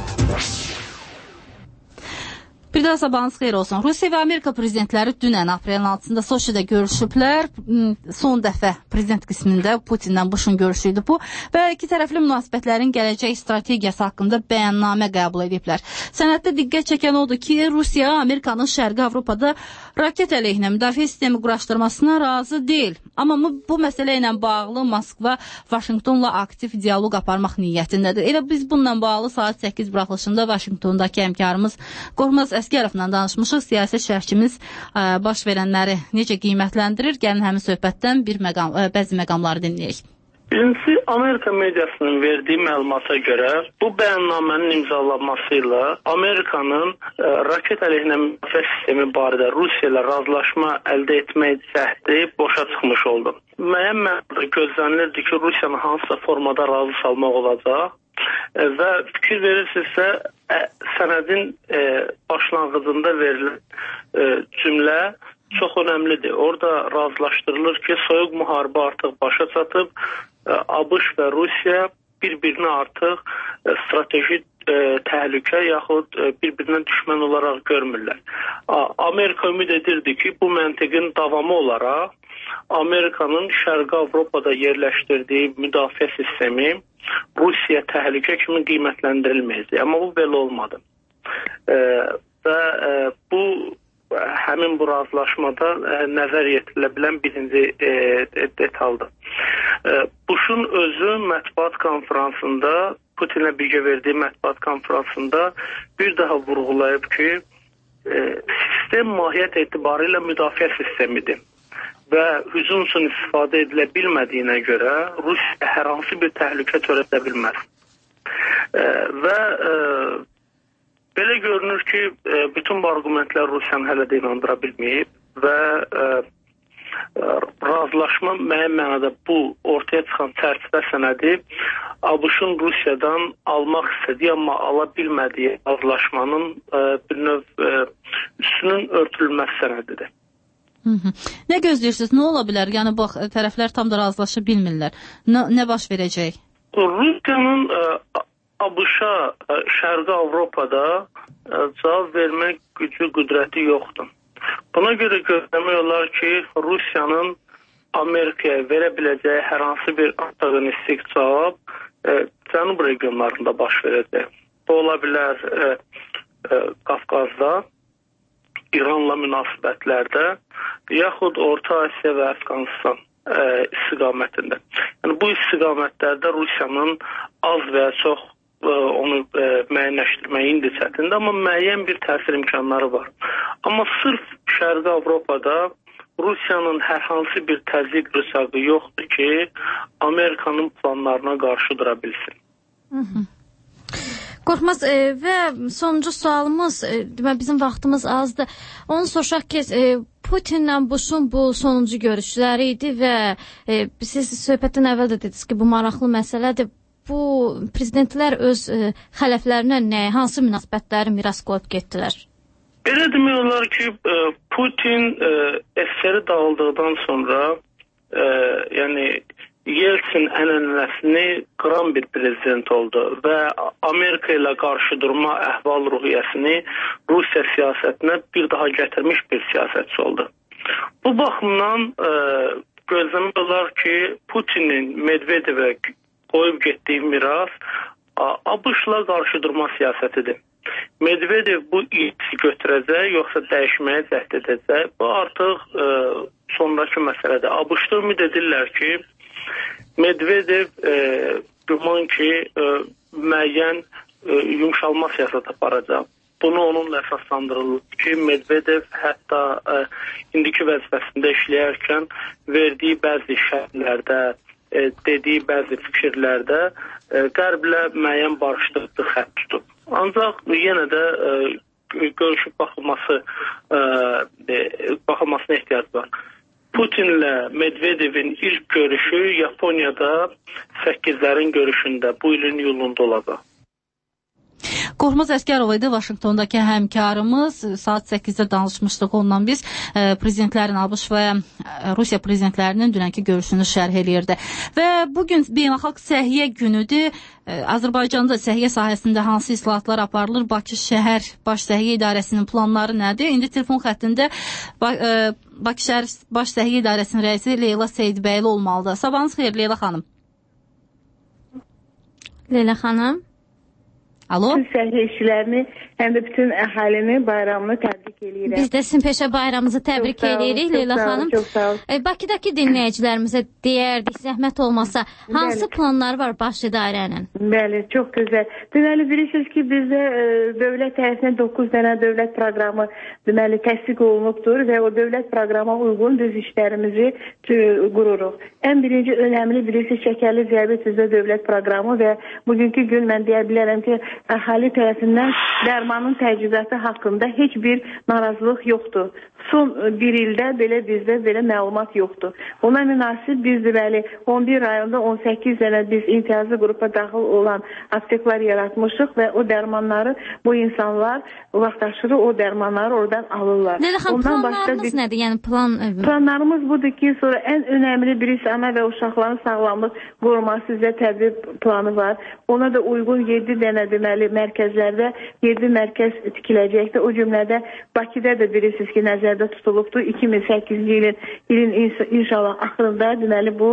Bir daha sabahınız xeyir olsun. Rusiya və Amerika prezidentləri dünən aprelin altısında Soçidə görüşüblər. Son dəfə prezident qismində Putinlə Bush'un görüşüydü bu və iki tərəfli münasibətlərin gələcək strategiyası haqqında bəyannamə qəbul ediblər. Sənəddə diqqət çəkən odur ki, Rusiya Amerikanın Şərqi Avropada raket əleyhinə müdafiə sistemi quraşdırmasına razı deyil. Amma bu məsələ ilə bağlı Moskva Vaşinqtonla aktiv dialoq aparmaq niyyətindədir. Elə biz bununla bağlı saat səkkiz buraxılışında Vaşinqtondakı həmkarımız Qorxmaz Əsgərovla danışmışıq. Siyasi şərhçimiz ə, baş verənləri necə qiymətləndirir? Gəlin həmin söhbətdən bir məqam, ə, bəzi məqamları dinləyək. Birincisi, Amerika mediasının verdiyi məlumata görə bu bəyannamənin imzalanması ilə Amerikanın ə, raket əleyhinə müdafiə sistemi barədə Rusiya ilə razılaşma əldə etmək cəhdi boşa çıxmış oldu. Müəyyən mənada gözlənilirdi ki, Rusiyanın hansısa formada razı salmaq olacaq ə, və fikir verirsinizsə, ə, sənədin ə, başlanğıcında verilən ə, cümlə çox önəmlidir. Orada razılaşdırılır ki, soyuq müharibə artıq başa çatıb, ABŞ və Rusiya bir-birini artıq strateji e, təhlükə yaxud e, bir-birindən düşmən olaraq görmürlər. Amerika ümid edirdi ki, bu məntiqin davamı olaraq Amerikanın Şərqi Avropada yerləşdirdiyi müdafiə sistemi Rusiya təhlükə kimi qiymətləndirilməyəcək. Amma bu belə olmadı. E, və e, bu həmin bu razılaşmada ə, nəzər yetirilə bilən birinci ə, detaldır. Ə, Bush'un özü mətbuat konferansında, Putinlə birgə verdiyi mətbuat konferansında bir daha vurğulayıb ki, ə, sistem mahiyyət etibarilə müdafiə sistemidir və hücum üçün istifadə edilə bilmədiyinə görə Rusiya hər hansı bir təhlükə törədə bilməz. Ə, və ə, belə görünür ki, ə, bütün bu argumentlər Rusiyanı hələ də inandıra bilməyib və ə, razılaşma müəyyən mənada bu ortaya çıxan çərçivə sənədi ABŞ-ın Rusiyadan almaq istədiyi, amma ala bilmədiyi razılaşmanın ə, bir növ ə, üstünün örtülməsi sənədidir. Hı -hı. Nə gözləyirsiniz? Nə ola bilər? Yəni bax, tərəflər tam da razılaşa bilmirlər. Nə, nə baş verəcək? Rusiyanın ə, ABŞ-a Şərqi Avropada ə, cavab vermək gücü, qüdrəti yoxdur. Buna görə gözləmək olar ki, Rusiyanın Amerikaya verə biləcəyi hər hansı bir antagonistik cavab e, Cənub regionlarında baş verəcək. Bu ola bilər e, e, Qafqazda, İranla münasibətlərdə, yaxud Orta Asiya və Əfqanistan e, istiqamətində. Yəni, bu istiqamətlərdə Rusiyanın az və ya çox onu e, müəyyənləşdirməyi indi çətindir, amma müəyyən bir təsir imkanları var. Amma sırf Şərqi Avropada Rusiyanın hər hansı bir təzyiq rıçağı yoxdur ki, Amerikanın planlarına qarşı dura bilsin. Hı -hı. Qorxmaz e, və sonuncu sualımız, e, bizim vaxtımız azdır. Onu soruşaq ki, e, Putinlə Bush'un bu sonuncu görüşləri idi və e, siz söhbətdən əvvəl də dediniz ki, bu maraqlı məsələdir. Bu prezidentlər öz ə, xələflərinə nə, hansı münasibətləri miras qoyub getdilər? Belə demək olar ki, Putin S S R dağıldıqdan sonra ə, yəni Yeltsin ənənəsini qıran bir prezident oldu və Amerika ilə qarşı durma əhval-ruhiyyəsini Rusiya siyasətinə bir daha gətirmiş bir siyasətçi oldu. Bu baxımdan ə, gözləmək olar ki, Putinin Medvedevə qoyub getdiyi miras ABŞ-la qarşı durma siyasətidir. Medvedev bu ilki götürəcək, yoxsa dəyişməyə cəhd edəcək. Bu artıq e, sonraki məsələdir. ABŞ-da ümid edirlər ki, Medvedev e, güman ki, e, müəyyən e, yumşalma siyasət aparacaq. Bunu onunla əsaslandırılır ki, Medvedev hətta e, indiki vəzifəsində işləyərkən verdiyi bəzi şərhlərdə, dediyi bəzi fikirlərdə Qərblə müəyyən barışdırıcı xətt tutub. Ancaq yenə də e, görüşüb baxılması e, baxılmasına ehtiyac var. Putinlə Medvedevin ilk görüşü Yaponiyada səkkizlərin görüşündə bu ilin iyulunda olacaq. Qorxmaz Əsgərov idi, Vaşinqtondakı həmkarımız. Saat səkkizdə danışmışdıq ondan biz. Prezidentlərin, ABŞ və Rusiya prezidentlərinin dünənki görüşünü şərh eləyirdi. Və bugün beynəlxalq səhiyyə günüdür. Azərbaycanda səhiyyə sahəsində hansı islahatlar aparılır? Bakı şəhər baş səhiyyə idarəsinin planları nədir? İndi telefon xəttində Bakı şəhər baş səhiyyə idarəsinin rəisi Leyla Seyidbəyli olmalıdır. Sabahınız xeyir Leyla xanım. Leyla xanım. Alo. Bütün səhiyyə işçilərini, həm də bütün əhalini bayramını təbrik edirəm. Biz də sizin peşə bayramınızı təbrik çox edirik Leyla xanım. Çox sağ olun. E, Bakıdakı dinləyicilərimizə deyərdik, zəhmət olmasa, hansı Bəli. planlar var baş idarənin? Bəli, çox gözəl. Deməli, bilirsiniz ki, bizdə e, dövlət tərəfindən doqquz dənə dövlət proqramı deməli təsdiq olunubdur və o dövlət proqrama uyğun biz işlərimizi e, qururuq. Ən birinci önəmli bilirsiniz şəkərli diabet üzrə dövlət proqramı və bugünkü gün mən deyə bilərəm ki, əhali tərəfindən dərmanın təchizatı haqqında heç bir narazılıq yoxdur. Son bir ildə belə bizdə belə məlumat yoxdur. Ona münasib biz deməli on bir rayonda on səkkiz dənə biz imtiyazlı qrupa daxil olan apteklər yaratmışıq və o dərmanları bu insanlar vaxtaşırı o dərmanları oradan alırlar. Leyla xanım, planlarınız bir... nədir? Yəni plan... Planlarımız budur ki, sonra ən önəmli birisi ana və uşaqların sağlamlıq qoruması üzrə tədbir planı var. Ona da uyğun yeddi dənə deməli mərkəzlərdə yeddi mərkəz tikiləcəkdir. O cümlədə Bakıda da bilirsiniz ki, nəzər nəzərdə tutulubdur. iki min səkkizinci ilin, ilin inşallah axırında deməli bu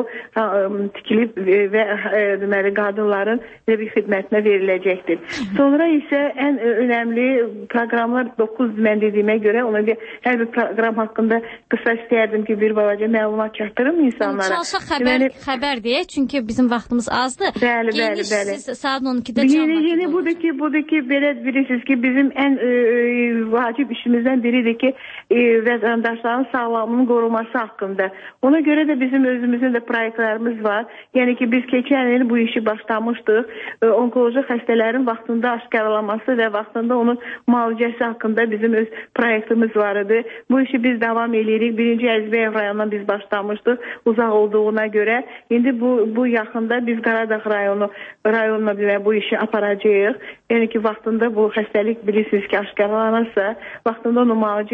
tikilib və deməli qadınların bir xidmətinə veriləcəkdir. Sonra isə ən önəmli proqramlar doqquz mən dediyimə görə ona bir hər bir proqram haqqında qısa istəyərdim ki, bir balaca məlumat çatdırım insanlara. Çalışaq xəbər, deməli, xəbər deyək, çünki bizim vaxtımız azdır. Bəli, bəli, bəli. Siz saat on ikidə can Yeni, yeni budur ki, budur ki, belə bilirsiniz ki, bizim ən e, vacib işimizdən biridir ki, e, vətəndaşların sağlamlığının qorunması haqqında. Ona görə də bizim özümüzün də proyektlərimiz var. Yəni ki, biz keçən il bu işi başlamışdıq. E, onkoloji xəstələrin vaxtında aşkarlanması və vaxtında onun müalicəsi haqqında bizim öz proyektimiz var idi. Bu işi biz davam edirik. Birinci Əzbəyev rayonundan biz başlamışdıq. Uzaq olduğuna görə. İndi bu, bu yaxında biz Qaradağ rayonu rayonuna belə bu işi aparacağıq. Yəni ki, vaxtında bu xəstəlik bilirsiniz ki, aşkarlanırsa, vaxtında onu müalicə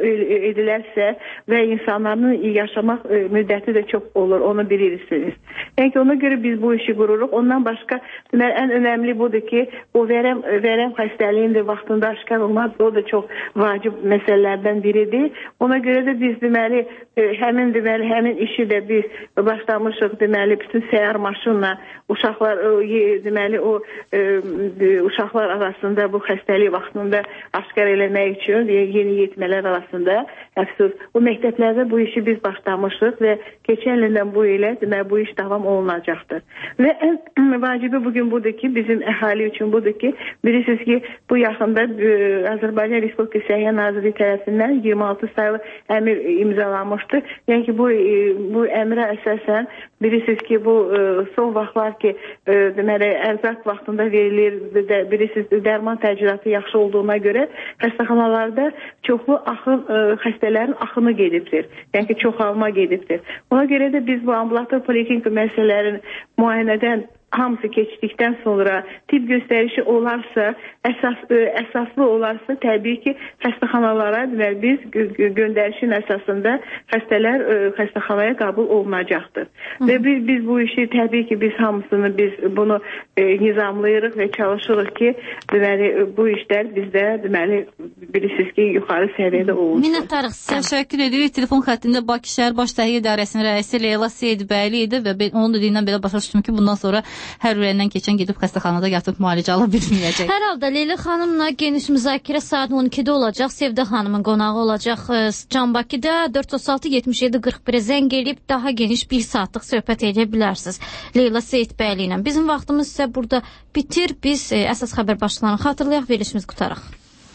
edilərsə və insanların yaşamaq müddəti də çox olur, onu bilirsiniz. Yəni ki, ona görə biz bu işi qururuq. Ondan başqa deməli, ən önəmli budur ki, o vərəm, vərəm xəstəliyin də vaxtında aşkar olmaq, o da çox vacib məsələlərdən biridir. Ona görə də biz deməli, həmin deməli, həmin işi də biz başlamışıq, deməli, bütün səyar maşınla uşaqlar deməli o e, uşaqlar arasında bu xəstəlik vaxtında aşkar eləmək üçün yeni yetmələr arasında əfsus o məktəblərdə bu işi biz başlamışıq və keçən ildən bu ilə deməli bu iş davam olunacaqdır. Və ən vacibi bugün budur ki, bizim əhali üçün budur ki, bilirsiniz ki, bu yaxında e, Azərbaycan Respublikası Səhiyyə Nazirliyi tərəfindən iyirmi altı sayılı əmr imzalanmışdır. Yəni ki, bu e, bu əmrə əsasən bilirsiniz ki, bu e, son vaxtlar ki, e, deməli ərzaq vaxtında verilir, də, bilirsiniz dərman təchizatı yaxşı olduğuna görə xəstəxanalarda çoxlu axın e, xəstələrin axını gedibdir. Yəni ki, çoxalma gedibdir. Ona görə də biz bu ambulator poliklinika məsələlərini müayinədən hamısı keçdikdən sonra tibb göstərişi olarsa, əsas, ə, əsaslı olarsa təbii ki, xəstəxanalara deməli, biz göndərişin əsasında xəstələr ə, xəstəxanaya qəbul olunacaqdır. Hı. Və biz, biz bu işi təbii ki, biz hamısını biz bunu ə, nizamlayırıq və çalışırıq ki, deməli, bu işlər bizdə deməli, bilirsiniz ki, yuxarı səviyyədə olunsun. Minnətdarıq sizə. Təşəkkür edirik. Telefon xəttində Bakı şəhər Baş Təhiyyə İdarəsinin rəisi Leyla Seyidbəyli idi və onun dediyindən belə başa düşdüm ki, bundan sonra hər ürəyindən keçən gedib xəstəxanada yatıb müalicə ala bilməyəcək. Hər halda Leyla xanımla geniş müzakirə saat on ikidə olacaq. Sevdə xanımın qonağı olacaq Can Bakıda. dörd yüz otuz altı yetmiş yeddi qırx birə zəng eləyib daha geniş bir saatlıq söhbət edə bilərsiniz. Leyla Seyidbəyli ilə. Bizim vaxtımız isə burada bitir. Biz e, əsas xəbər başlıqlarını xatırlayaq, verilişimiz qutaraq.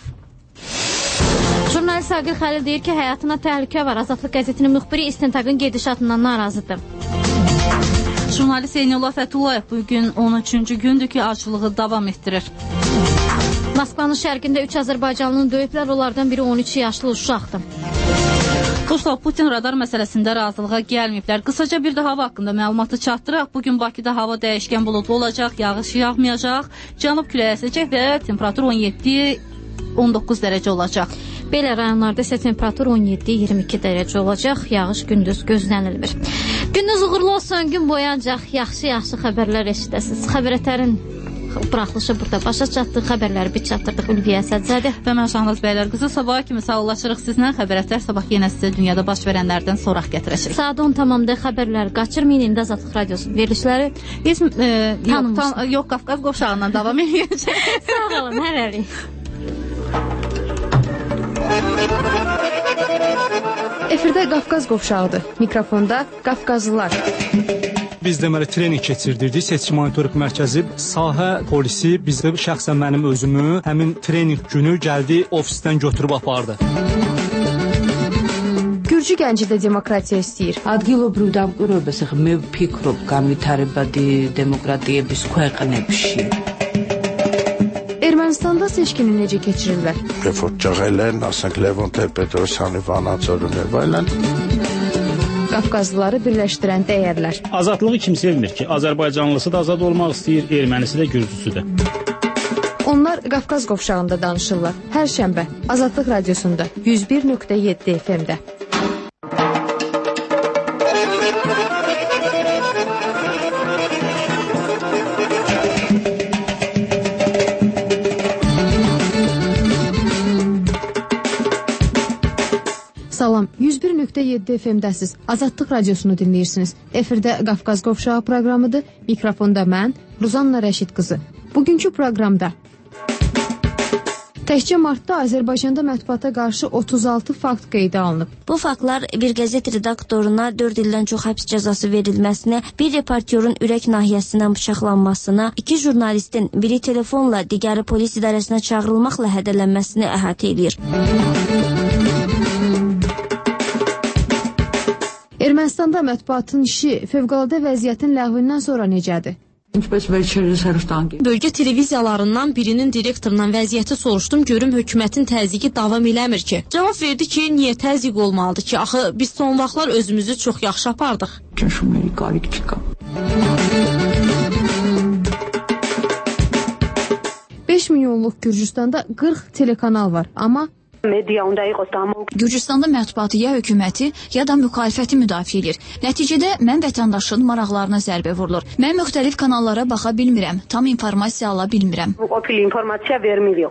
Jurnalist Aqil Xəlil deyir ki, həyatına təhlükə var. Azadlıq qəzetinin müxbiri istintaqın gedişatından narazıdır. Jurnalist Eynullah Fətullayev bugün on üçüncü gündür ki, acılığı davam etdirir. Moskvanın şərqində üç Azərbaycanlının döyüblər, onlardan biri on üç yaşlı uşaqdır. Dostlar, Putin radar məsələsində razılığa gəlməyiblər. Qısaca bir də hava haqqında məlumatı çatdıraq. Bugün Bakıda hava dəyişkən buludlu olacaq, yağış yağmayacaq, cənub küləyi əsəcək və temperatur on yeddi on doqquz dərəcə olacaq. Belə rayonlarda isə temperatur on yeddi iyirmi iki dərəcə olacaq, yağış gündüz gözlənilmir. Gününüz uğurlu olsun, gün boyu ancaq yaxşı-yaxşı xəbərlər eşidəsiniz. Xəbərətərin buraxılışı burada başa çatdı. Xəbərləri biz çatdırdıq Ülviyə Əsədzadə və mən Şahnaz Bəylər qızı. Sabah kimi sağollaşırıq sizlə. Xəbərətlər sabah yenə sizə dünyada baş verənlərdən soraq gətirəcək. Saat on tamamda xəbərləri qaçırmayın. İndi Azadlıq Radiosunun verilişləri biz e, yox, tam, yox Qafqaz qovşağından davam edəcək. Sağ olun, hələlik. Efirdə Qafqaz qovşağıdır. Mikrofonda Qafqazlılar. Biz deməli trening keçirdirdik. Seçki monitorinq mərkəzi, sahə polisi bizə şəxsən mənim özümü həmin trening günü gəldi ofisdən götürüb apardı. Gürcü gənci də demokratiya istəyir. ადგილობრივ დამკვირვებელს მე ვფიქრობ განვითარებადი დემოკრატიების ქვეყნებში. Ermənistanda seçkini necə keçirirlər? Reformçağayların, asենք Levon Ter-Petrosyanı, Vanatsorunu və ilə Qafqazlıları birləşdirən dəyərlər. Azadlığı kim sevmir ki? Azərbaycanlısı da azad olmaq istəyir, ermənisi də, gürcüsü də. Onlar Qafqaz qovşağında danışırlar. Hər şənbə Azadlıq Radiosunda yüz bir nöqtə yeddi F M-də. nöqtə yeddi F M-dəsiz. Azadlıq radiosunu dinləyirsiniz. Efirdə Qafqaz Qovşağı proqramıdır. Mikrofonda mən, Ruzanna Rəşid qızı. Bugünkü proqramda təkcə martda Azərbaycanda mətbuata qarşı otuz altı fakt qeydə alınıb. Bu faktlar bir qəzet redaktoruna dörd ildən çox həbs cəzası verilməsinə, bir reportyorun ürək nahiyəsindən bıçaqlanmasına, iki jurnalistin biri telefonla digəri polis idarəsinə çağırılmaqla hədələnməsini əhatə edir. Ermənistanda mətbuatın işi fövqəladə vəziyyətin ləğvindən sonra necədir? Bölgə televiziyalarından birinin direktorundan vəziyyəti soruşdum, görüm hökumətin təzyiqi davam eləmir ki. Cavab verdi ki, niyə təzyiq olmalıdır ki? Axı biz son vaxtlar özümüzü çox yaxşı apardıq. beş milyonluq Gürcüstanda qırx telekanal var, amma Gürcüstanda mətbuatı ya hökuməti, ya da müxalifəti müdafiə edir. Nəticədə mən vətəndaşın maraqlarına zərbə vurulur. Mən müxtəlif kanallara baxa bilmirəm, tam informasiya ala bilmirəm. informasiya vermirik.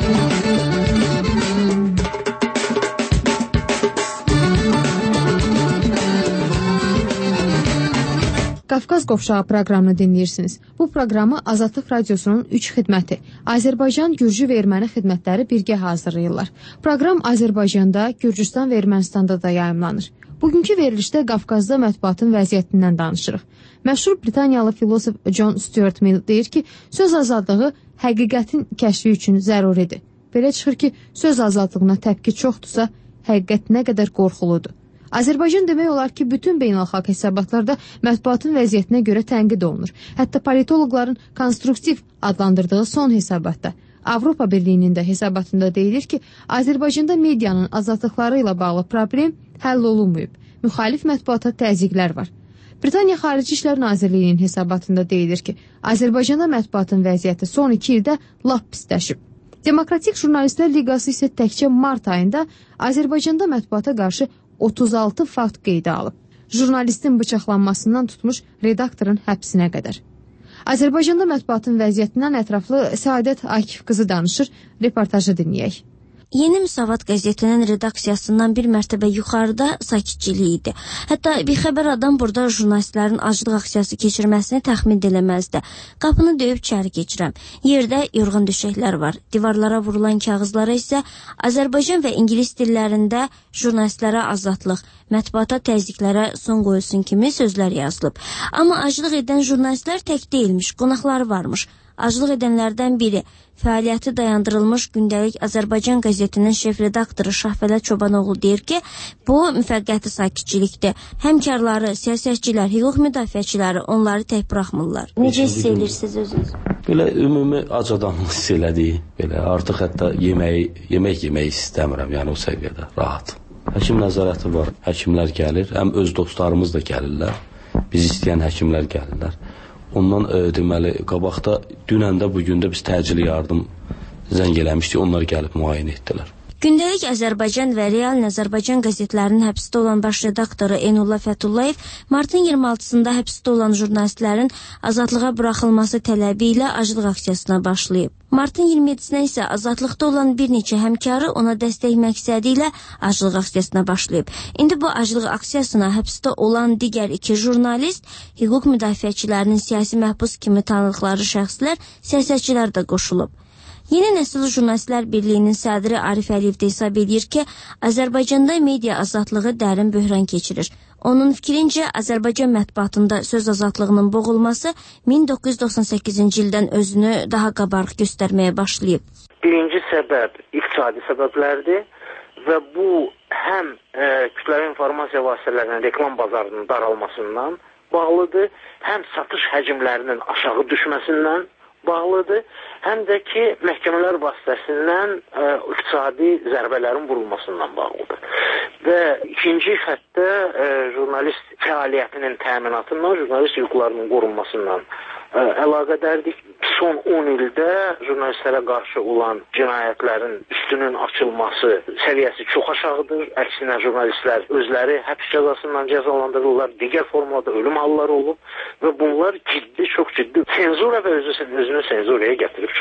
Qafqaz Qovşağı proqramını dinləyirsiniz. Bu proqramı Azadlıq Radiosunun üç xidməti, Azərbaycan, Gürcü və Erməni xidmətləri birgə hazırlayırlar. Proqram Azərbaycanda, Gürcüstan və Ermənistanda da yayımlanır. Bugünkü verilişdə Qafqazda mətbuatın vəziyyətindən danışırıq. Məşhur Britaniyalı filosof John Stuart Mill deyir ki, söz azadlığı həqiqətin kəşfi üçün zəruridir. Belə çıxır ki, söz azadlığına təpki çoxdursa, həqiqət nə qədər qorxuludur. Azərbaycan demək olar ki, bütün beynəlxalq hesabatlarda mətbuatın vəziyyətinə görə tənqid olunur. Hətta politoloqların konstruktiv adlandırdığı son hesabatda, Avropa Birliyinin də hesabatında deyilir ki, Azərbaycanda medianın azadlıqları ilə bağlı problem həll olunmayıb. Müxalif mətbuata təzyiqlər var. Britaniya Xarici İşlər Nazirliyinin hesabatında deyilir ki, Azərbaycanda mətbuatın vəziyyəti son iki ildə lap pisləşib. Demokratik Jurnalistlər Liqası isə təkcə mart ayında Azərbaycanda mətbuata qarşı otuz altı fakt qeydə alıb. Jurnalistin bıçaqlanmasından tutmuş redaktorun həbsinə qədər. Azərbaycanda mətbuatın vəziyyətindən ətraflı Səadət Akif qızı danışır, reportajı dinləyək. Yeni Müsavat qəzetinin redaksiyasından bir mərtəbə yuxarıda sakitçilik idi. Hətta bir xəbər adam burada jurnalistlərin aclıq aksiyası keçirməsini təxmin eləməzdi. Qapını döyüb içəri keçirəm. Yerdə yorğun döşəklər var. Divarlara vurulan kağızlara isə Azərbaycan və İngilis dillərində jurnalistlərə azadlıq, mətbuata təzyiqlərə son qoyulsun kimi sözlər yazılıb. Amma aclıq edən jurnalistlər tək deyilmiş, qonaqları varmış. Aclıq edənlərdən biri, fəaliyyəti dayandırılmış gündəlik Azərbaycan qəzetinin şef redaktoru Şahvələ Çobanoğlu deyir ki, bu müvəqqəti sakitçilikdir. Həmkarları, siyasətçilər, hüquq müdafiəçiləri onları tək buraxmırlar. Necə hiss edirsiniz özünüz? Belə ümumi acadamlıq hiss elədik. Belə artıq hətta yeməyi, yemək yemək istəmirəm, yəni o səviyyədə rahat. Həkim nəzarəti var, həkimlər gəlir, həm öz dostlarımız da gəlirlər, biz istəyən həkimlər gəlirlər. Ondan e, deməli, qabaqda dünəndə, bugün də biz təcili yardım zəng eləmişdik, onlar gəlib müayinə etdilər. Gündəlik Azərbaycan və Real Azərbaycan qəzetlərinin həbsdə olan baş redaktoru Eynullah Fətullayev martın iyirmi altısında həbsdə olan jurnalistlərin azadlığa buraxılması tələbi ilə aclıq aksiyasına başlayıb. Martın iyirmi yeddisinə isə azadlıqda olan bir neçə həmkarı ona dəstək məqsədi ilə aclıq aksiyasına başlayıb. İndi bu aclıq aksiyasına həbsdə olan digər iki jurnalist, hüquq müdafiəçilərinin siyasi məhbus kimi tanıdıqları şəxslər, siyasətçilər də qoşulub. Yeni Nəsil Jurnalistlər Birliyinin sədri Arif Əliyev də hesab edir ki, Azərbaycanda media azadlığı dərin böhran keçirir. Onun fikrincə, Azərbaycan mətbuatında söz azadlığının boğulması min doqquz yüz doxsan səkkizinci ildən özünü daha qabarıq göstərməyə başlayıb. Birinci səbəb iqtisadi səbəblərdir və bu həm e, kütləvi informasiya vasitələrinin reklam bazarının daralmasından bağlıdır, həm satış həcmlərinin aşağı düşməsindən bağlıdır, həm də ki, məhkəmələr vasitəsindən ə, iqtisadi zərbələrin vurulmasından bağlıdır. Və ikinci xəttdə ə, jurnalist fəaliyyətinin təminatından, jurnalist hüquqlarının qorunmasından ə, əlaqədərdir. Son on ildə jurnalistlərə qarşı olan cinayətlərin üstünün açılması səviyyəsi çox aşağıdır. Əksinə jurnalistlər özləri həbs cəzasından cəzalandırırlar, digər formada ölüm halları olub və bunlar ciddi, çox ciddi senzura və özü, özünü senzuraya gətirib çıxarır.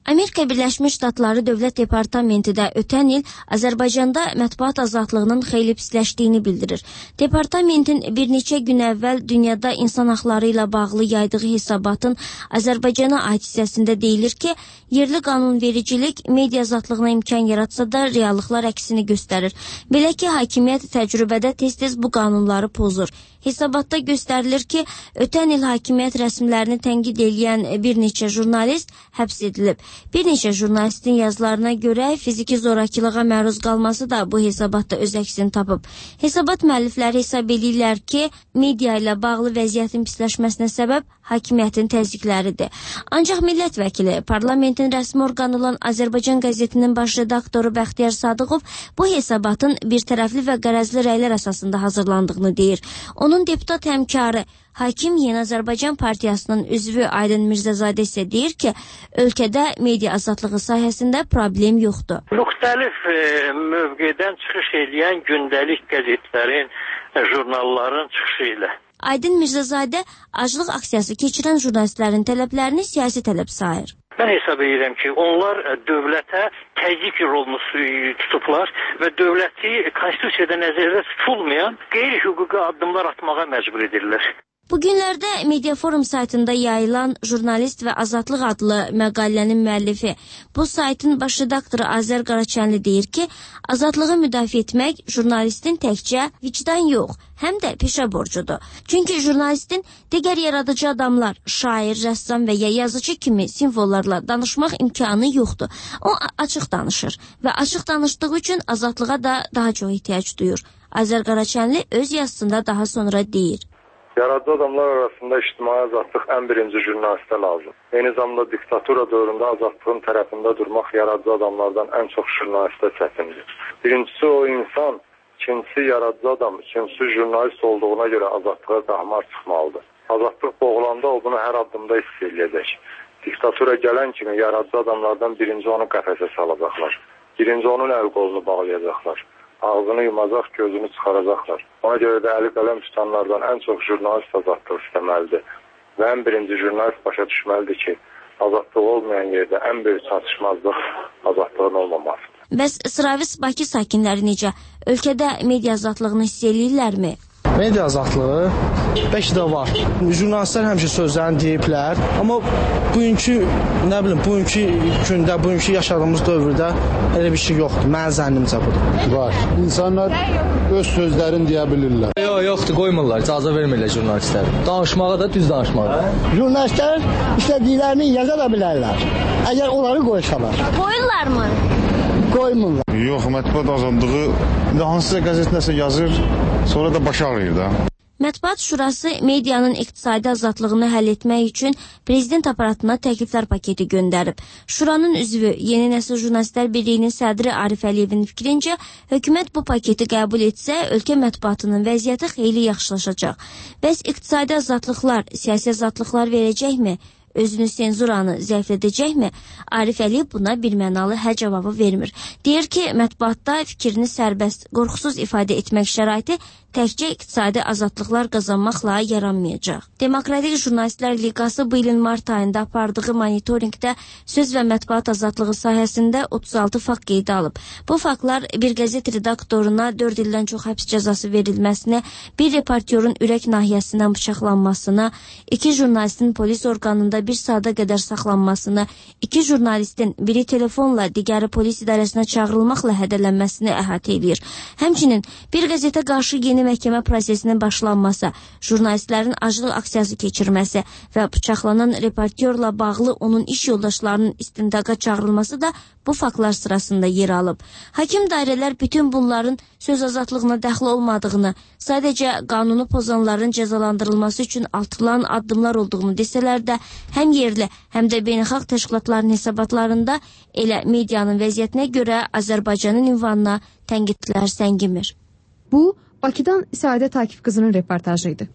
Amerika Birləşmiş Ştatları Dövlət Departamenti də ötən il Azərbaycanda mətbuat azadlığının xeyli pisləşdiyini bildirir. Departamentin bir neçə gün əvvəl dünyada insan haqları ilə bağlı yaydığı hesabatın Azərbaycana aid hissəsində deyilir ki, yerli qanunvericilik media azadlığına imkan yaratsa da reallıqlar əksini göstərir. Belə ki, hakimiyyət təcrübədə tez-tez bu qanunları pozur. Hesabatda göstərilir ki, ötən il hakimiyyət rəsmilərini tənqid edən bir neçə jurnalist həbs edilib. Bir neçə jurnalistin yazılarına görə fiziki zorakılığa məruz qalması da bu hesabatda öz əksini tapıb. Hesabat müəllifləri hesab edirlər ki, media ilə bağlı vəziyyətin pisləşməsinə səbəb hakimiyyətin təzyiqləridir. Ancaq millət vəkili, parlamentin rəsmi orqanı olan Azərbaycan qəzetinin baş redaktoru Bəxtiyar Sadıqov bu hesabatın bir tərəfli və qərəzli rəylər əsasında hazırlandığını deyir. Onun deputat həmkarı Hakim Yeni Azərbaycan Partiyasının üzvü Aydın Mirzəzadə isə deyir ki, ölkədə media azadlığı sahəsində problem yoxdur. Müxtəlif e, mövqedən çıxış edən gündəlik qəzetlərin, e, jurnalların çıxışı ilə. Aydın Mirzəzadə aclıq aksiyası keçirən jurnalistlərin tələblərini siyasi tələb sayır. Mən hesab edirəm ki, onlar dövlətə təzyiq rolunu tutublar və dövləti konstitusiyada nəzərdə tutulmayan qeyri-hüquqi addımlar atmağa məcbur edirlər. Bu günlərdə Mediaforum saytında yayılan Jurnalist və Azadlıq adlı məqalənin müəllifi, bu saytın baş redaktoru Azər Qaraçənli deyir ki, azadlığı müdafiə etmək jurnalistin təkcə vicdan yox, həm də peşə borcudur. Çünki jurnalistin digər yaradıcı adamlar, şair, rəssam və ya yazıcı kimi simvollarla danışmaq imkanı yoxdur. O açıq danışır və açıq danışdığı üçün azadlığa da daha çox ehtiyac duyur. Azər Qaraçənli öz yazısında daha sonra deyir. Yaradıcı adamlar arasında ictimai azadlıq ən birinci jurnalistə lazım. Eyni zamanda diktatura dövründə azadlığın tərəfində durmaq yaradıcı adamlardan ən çox jurnalistə çətindir. Birincisi o insan, ikincisi yaradıcı adam, ikincisi jurnalist olduğuna görə azadlığa qahmar çıxmalıdır. Azadlıq boğulanda o bunu hər addımda hiss edəcək. Diktatura gələn kimi yaradıcı adamlardan birinci onu qəfəsə salacaqlar. Birinci onun əl qolunu bağlayacaqlar. Ağzını yumacaq, gözünü çıxaracaqlar. Ona görə də əli qələm tutanlardan ən çox jurnalist azadlıq istəməlidir. Və ən birinci jurnalist başa düşməlidir ki, azadlıq olmayan yerdə ən böyük çatışmazlıq azadlığın olmamasıdır. Bəs Sıravis Bakı sakinləri necə? Ölkədə media azadlığını hiss edirlərmi? Media azadlığı bəlkə də var. Jurnalistlər həmişə sözlərini deyiblər, amma bugünkü, nə bilim, bugünkü gündə, bugünkü yaşadığımız dövrdə elə bir şey yoxdur. Mənim zənnimcə budur. Var. İnsanlar öz sözlərini deyə bilirlər. Yox, yoxdur, qoymurlar, icazə vermirlər jurnalistlər. Danışmağa da düz danışmağa. Jurnalistlər istədiklərini yaza da bilərlər. Əgər onları qoysalar. Qoyurlarmı? Qoymurlar. Yox, mətbuat azadlığı hansısa qəzetləsə yazır, sonra da baş ağrıyır da. Mətbuat Şurası medianın iqtisadi azadlığını həll etmək üçün prezident aparatına təkliflər paketi göndərib. Şuranın üzvü Yeni Nəsil Jurnalistlər Birliyinin sədri Arif Əliyevin fikrincə, hökumət bu paketi qəbul etsə, ölkə mətbuatının vəziyyəti xeyli yaxşılaşacaq. Bəs iqtisadi azadlıqlar, siyasi azadlıqlar verəcəkmi? Özünü senzuranı zəiflədəcəkmi? Arif Əliyev buna birmənalı hə cavabı vermir. Deyir ki, mətbuatda fikrini sərbəst, qorxusuz ifadə etmək şəraiti təkcə iqtisadi azadlıqlar qazanmaqla yaranmayacaq. Demokratik Jurnalistlər Liqası bu ilin mart ayında apardığı monitoringdə söz və mətbuat azadlığı sahəsində otuz altı fakt qeydə alıb. Bu faktlar bir qəzet redaktoruna dörd ildən çox həbs cəzası verilməsinə, bir reportyorun ürək nahiyəsindən bıçaqlanmasına, iki jurnalistin polis orqanında bir saata qədər saxlanmasını, iki jurnalistin biri telefonla, digəri polis idarəsinə çağırılmaqla hədələnməsini əhatə edir. Həmçinin bir qəzetə qarşı yeni məhkəmə prosesinin başlanması, jurnalistlərin aclıq aksiyası keçirməsi və bıçaqlanan reportyorla bağlı onun iş yoldaşlarının istintaqa çağırılması da bu faktlar sırasında yer alıb. Hakim dairələr bütün bunların söz azadlığına dəxli olmadığını, sadəcə qanunu pozanların cəzalandırılması üçün atılan addımlar olduğunu desələr də, həm yerli, həm də beynəlxalq təşkilatların hesabatlarında elə medianın vəziyyətinə görə Azərbaycanın ünvanına tənqidlər səngimir. Bu, Bakıdan Səadət Akif qızının reportajı idi.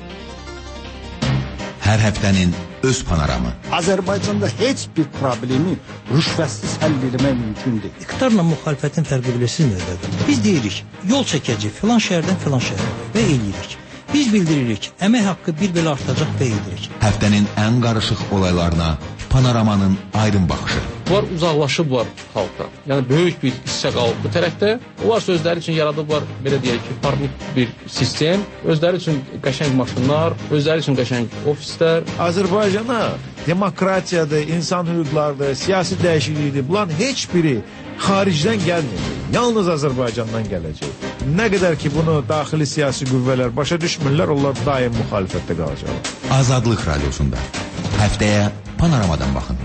Hər həftənin öz panoramı. Azərbaycanda heç bir problemi rüşvətsiz həll etmək mümkün deyil. İqtidarla müxalifətin fərqi bilirsiniz nədir? Biz deyirik, yol çəkəcək filan şəhərdən filan şəhərə və eləyirik. Biz bildiririk, əmək haqqı bir belə artacaq və eləyirik. Həftənin ən qarışıq olaylarına Panoramanın aydın baxışı. Bunlar uzaqlaşıblar xalqdan. Yəni böyük bir hissə qalıb bu tərəfdə. Onlar özləri üçün yaradıblar, belə deyək ki, farklı bir sistem, özləri üçün qəşəng maşınlar, özləri üçün qəşəng ofislər. Azərbaycana demokratiyadır, insan hüquqlarıdır, siyasi dəyişiklikdir. Bunların heç biri xaricdən gəlmir. Yalnız Azərbaycandan gələcək. Nə qədər ki bunu daxili siyasi qüvvələr başa düşmürlər, onlar daim müxalifətdə qalacaqlar. Azadlıq Radiosunda həftəyə Panoramadan baxın.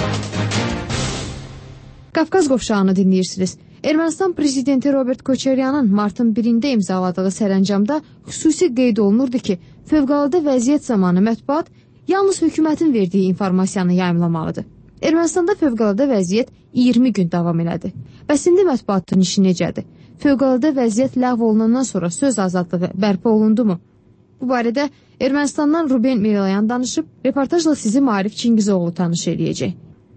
Qafqaz qovşağını dinləyirsiniz. Ermənistan prezidenti Robert Koçaryanın martın birində imzaladığı sərəncamda xüsusi qeyd olunurdu ki, fövqəladə vəziyyət zamanı mətbuat yalnız hökumətin verdiyi informasiyanı yayımlamalıdır. Ermənistanda fövqəladə vəziyyət iyirmi gün davam elədi. Bəs indi mətbuatın işi necədir? Fövqəladə vəziyyət ləğv olunandan sonra söz azadlığı bərpa olundu mu? Bu barədə Ermənistandan Ruben Melayan danışıb, reportajla sizi Maarif Çingizoğlu tanış eləyəcək.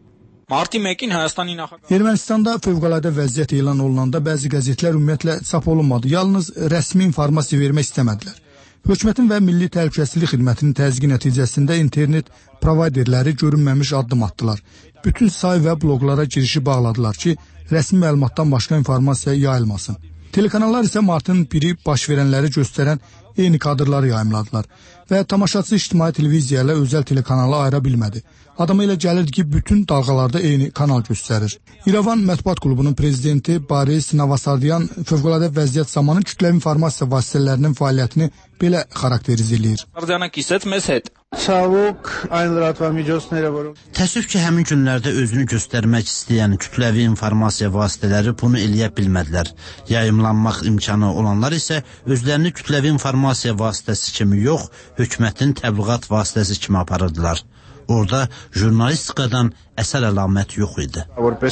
Ermənistanda fövqəladə vəziyyət elan olunanda bəzi qəzetlər ümumiyyətlə çap olunmadı. Yalnız rəsmi informasiya vermək istəmədilər. Hökumətin və Milli Təhlükəsizlik Xidmətinin təzyiqi nəticəsində internet provayderləri görünməmiş addım atdılar. Bütün say və bloqlara girişi bağladılar ki, rəsmi məlumatdan başqa informasiya yayılmasın. Telekanallar isə martın biri baş verənləri göstərən eyni kadrları yayımladılar və tamaşaçı ictimai televiziya ilə özəl telekanalı ayıra bilmədi. Adama elə gəlirdi ki, bütün dalğalarda eyni kanal göstərir. İrəvan Mətbuat Klubunun prezidenti Boris Novosardyan fövqəladə vəziyyət zamanı kütləvi informasiya vasitələrinin fəaliyyətini belə xarakteriz eləyir. Təəssüf ki, həmin günlərdə özünü göstərmək istəyən kütləvi informasiya vasitələri bunu eləyə bilmədilər. Yayımlanmaq imkanı olanlar isə özlərini kütləvi informasiya vasitəsi kimi yox, hökumətin təbliğat vasitəsi kimi aparırdılar. Orada jurnalistikadan əsər əlamət yox idi.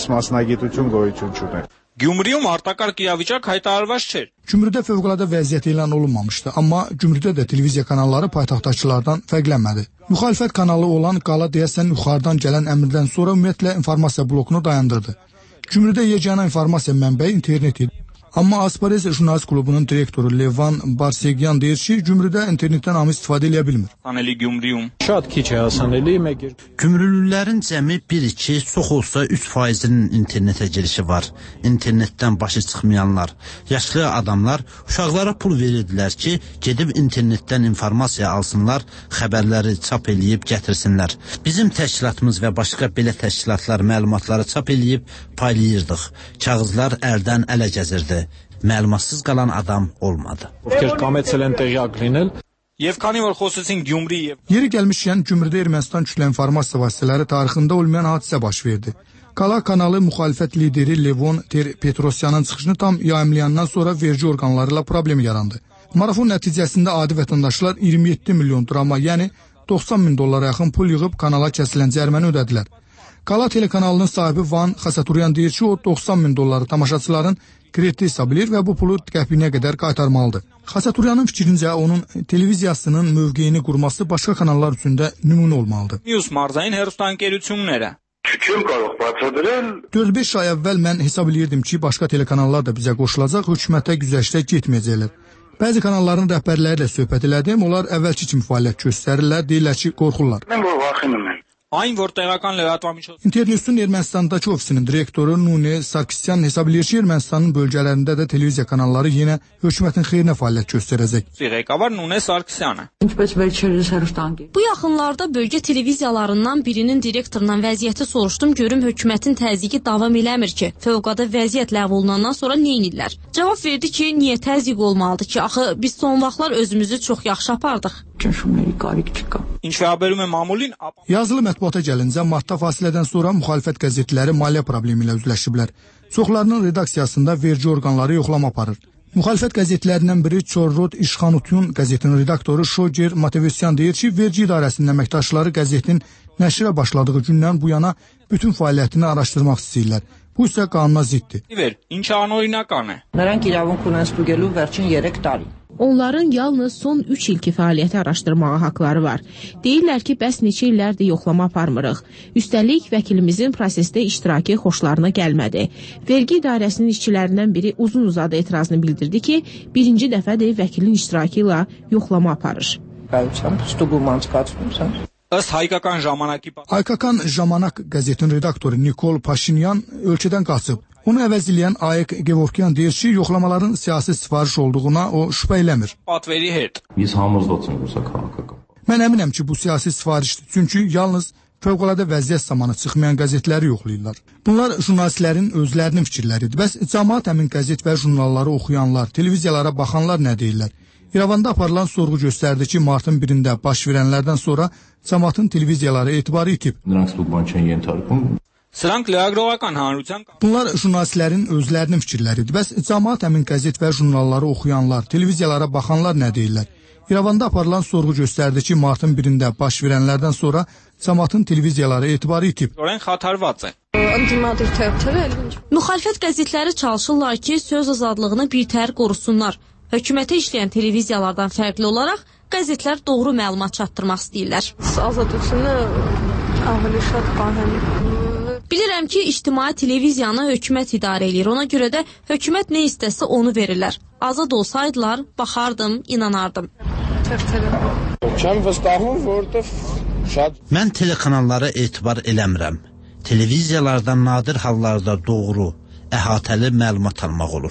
Gümrüyüm արտակարգ իրավիճակ հայտարարված չէր. Gümrüdə fövqəladə vəziyyət elan olunmamışdı, amma Gümrüdə də televiziya kanalları paytaxtdakılardan fərqlənmədi. Müxalifət kanalı olan Qala deyəsən yuxarıdan gələn əmrdən sonra ümumiyyətlə informasiya blokunu dayandırdı. Gümrüdə yeganə informasiya mənbəyi internet idi. Amma Aspares Jurnalist Klubunun direktoru Levan Barsegyan deyir ki, Gümrüdə internetdən hamı istifadə edə bilmir. Gümrülülərin cəmi bir iki, çox olsa üç faizinin internetə girişi var. İnternetdən başı çıxmayanlar, yaşlı adamlar uşaqlara pul verirdilər ki, gedib internetdən informasiya alsınlar, xəbərləri çap eləyib gətirsinlər. Bizim təşkilatımız və başqa belə təşkilatlar məlumatları çap eləyib paylayırdıq. Kağızlar əldən ələ gəzirdi. Məlumatsız qalan adam olmadı. Yeri gəlmişkən Gümrüdə Ermənistan kütləvi informasiya vasitələri tarixində olmayan hadisə baş verdi. Qala kanalı müxalifət lideri Levon Petrosyanın çıxışını tam yayımlayandan sonra vergi orqanları ilə problem yarandı. Marafon nəticəsində adi vətəndaşlar iyirmi yeddi milyon drama, yəni doxsan min dollara yaxın pul yığıb kanala kəsilən cəriməni ödədilər. Qala telekanalının sahibi Van Xasaturyan deyir ki, o doxsan min dolları tamaşaçıların krediti hesab edir və bu pulu qəpiyinə qədər qaytarmalıdır. Xasaturyanın fikrincə onun televiziyasının mövqeyini qurması başqa kanallar üçün də nümunə olmalıdır. dörd beş ay əvvəl mən hesab edirdim ki, başqa telekanallar da bizə qoşulacaq, hökumətə güzəştə getməyəcəklər. Bəzi kanalların rəhbərləri ilə söhbət elədim, onlar əvvəlki kimi fəaliyyət göstərirlər, deyirlər ki, qorxurlar. İnternetün Ermənistandakı ofisinin direktoru Nune Sarkisyan hesab edir ki, Ermənistanın bölgələrində də televiziya kanalları yenə hökumətin xeyrinə fəaliyyət göstərəcək. Bu yaxınlarda bölgə televiziyalarından birinin direktorundan vəziyyəti soruşdum, görüm hökumətin təzyiqi davam eləmir ki, fövqəladə vəziyyət ləğv olunandan sonra neynirlər? Cavab verdi ki, niyə təzyiq olmalıdır ki, axı biz son vaxtlar özümüzü çox yaxşı apardıq. Yazılı mətbuata gəlincə, martda fasilədən sonra müxalifət qəzetləri maliyyə problemi ilə üzləşiblər. Çoxlarının redaksiyasında vergi orqanları yoxlama aparır. Müxalifət qəzetlərindən biri Çorrod İşxanutyun qəzetinin redaktoru Şoger Matevesyan deyir ki, vergi idarəsinin əməkdaşları qəzetin nəşrə başladığı gündən bu yana bütün fəaliyyətini araşdırmaq istəyirlər. Bu isə qanuna ziddir. Onların yalnız son üç ilki fəaliyyəti araşdırmağa haqları var. Deyirlər ki, bəs neçə illərdir yoxlama aparmırıq. Üstəlik, vəkilimizin prosesdə iştirakı xoşlarına gəlmədi. Vergi idarəsinin işçilərindən biri uzun-uzadı etirazını bildirdi ki, birinci dəfədir vəkilin iştirakı ilə yoxlama aparır. Ըստ հայկական ժամանակի Հայկական Ժամանակ qəzetinin redaktoru Nikol Paşinyan ölkədən qaçıb. Onu əvəzləyən Ayek Gevorkyan deyir ki, yoxlamaların siyasi sifariş olduğuna o şübhə eləmir. Պատվերի հետ. Biz hamımız ենք rusa քաղաքական. Mən əminəm ki, bu siyasi sifarişdir. Çünki yalnız fövqəladə vəziyyət zamanı çıxmayan qəzetləri yoxlayırlar. Bunlar jurnalistlərin özlərinin fikirləridir. Bəs cəmaət həmin qəzet və jurnalları oxuyanlar, televiziyalara baxanlar nə deyirlər? İrəvanda aparılan sorğu göstərdi ki, martın birində baş verənlərdən sonra cəmaətin televiziyaları etibarı itib. Սրանք լրագրողական հանրության Bunlar jurnalistlərin özlərinin fikirləridir. Bəs cəmaət həmin qəzet və jurnalları oxuyanlar, televiziyalara baxanlar nə deyirlər? İrəvanda aparılan sorğu göstərdi ki, martın birində baş verənlərdən sonra cəmaətin televiziyaları etibarı itib. xatırված է. Müxalifət qəzetləri çalışırlar ki, söz azadlığını birtəhər qorusunlar. Hökumətə işləyən televiziyalardan fərqli olaraq qəzetlər doğru məlumat çatdırmaq istəyirlər. Bilirəm ki, ictimai televiziyanı hökumət idarə edir. Ona görə də hökumət nə istəsə onu verirlər. Azad olsaydılar, baxardım, inanardım. Mən telekanallara etibar eləmirəm. Televiziyalardan nadir hallarda doğru, əhatəli məlumat almaq olur.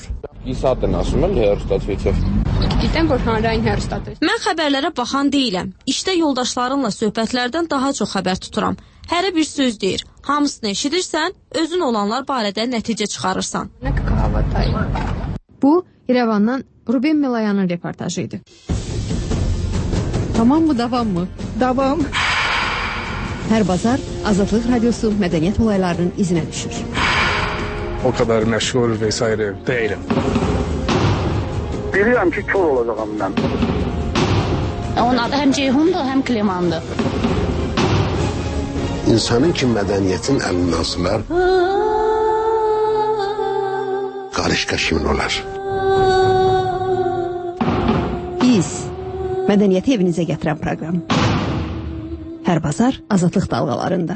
Mən xəbərlərə baxan deyiləm. İşdə yoldaşlarımla söhbətlərdən daha çox xəbər tuturam. Hərə bir söz deyir. Hamısını eşidirsən, özün olanlar barədə nəticə çıxarırsan. Bu, İrəvandan Ruben Melayanın reportajı idi. Tamam mı, davam mı? Davam. Hər bazar Azadlıq Radiosu mədəniyyət olaylarının izinə düşür. O kadar meşgul vesaire değilim. Bilirəm ki, kör olacağım mən. Onun adı həm Ceyhundur, həm Klimandır. İnsanın ki mədəniyyətin əlindən asılar, qarışqa kimin olar? Biz, mədəniyyəti evinizə gətirən proqram. Hər bazar Azadlıq dalğalarında.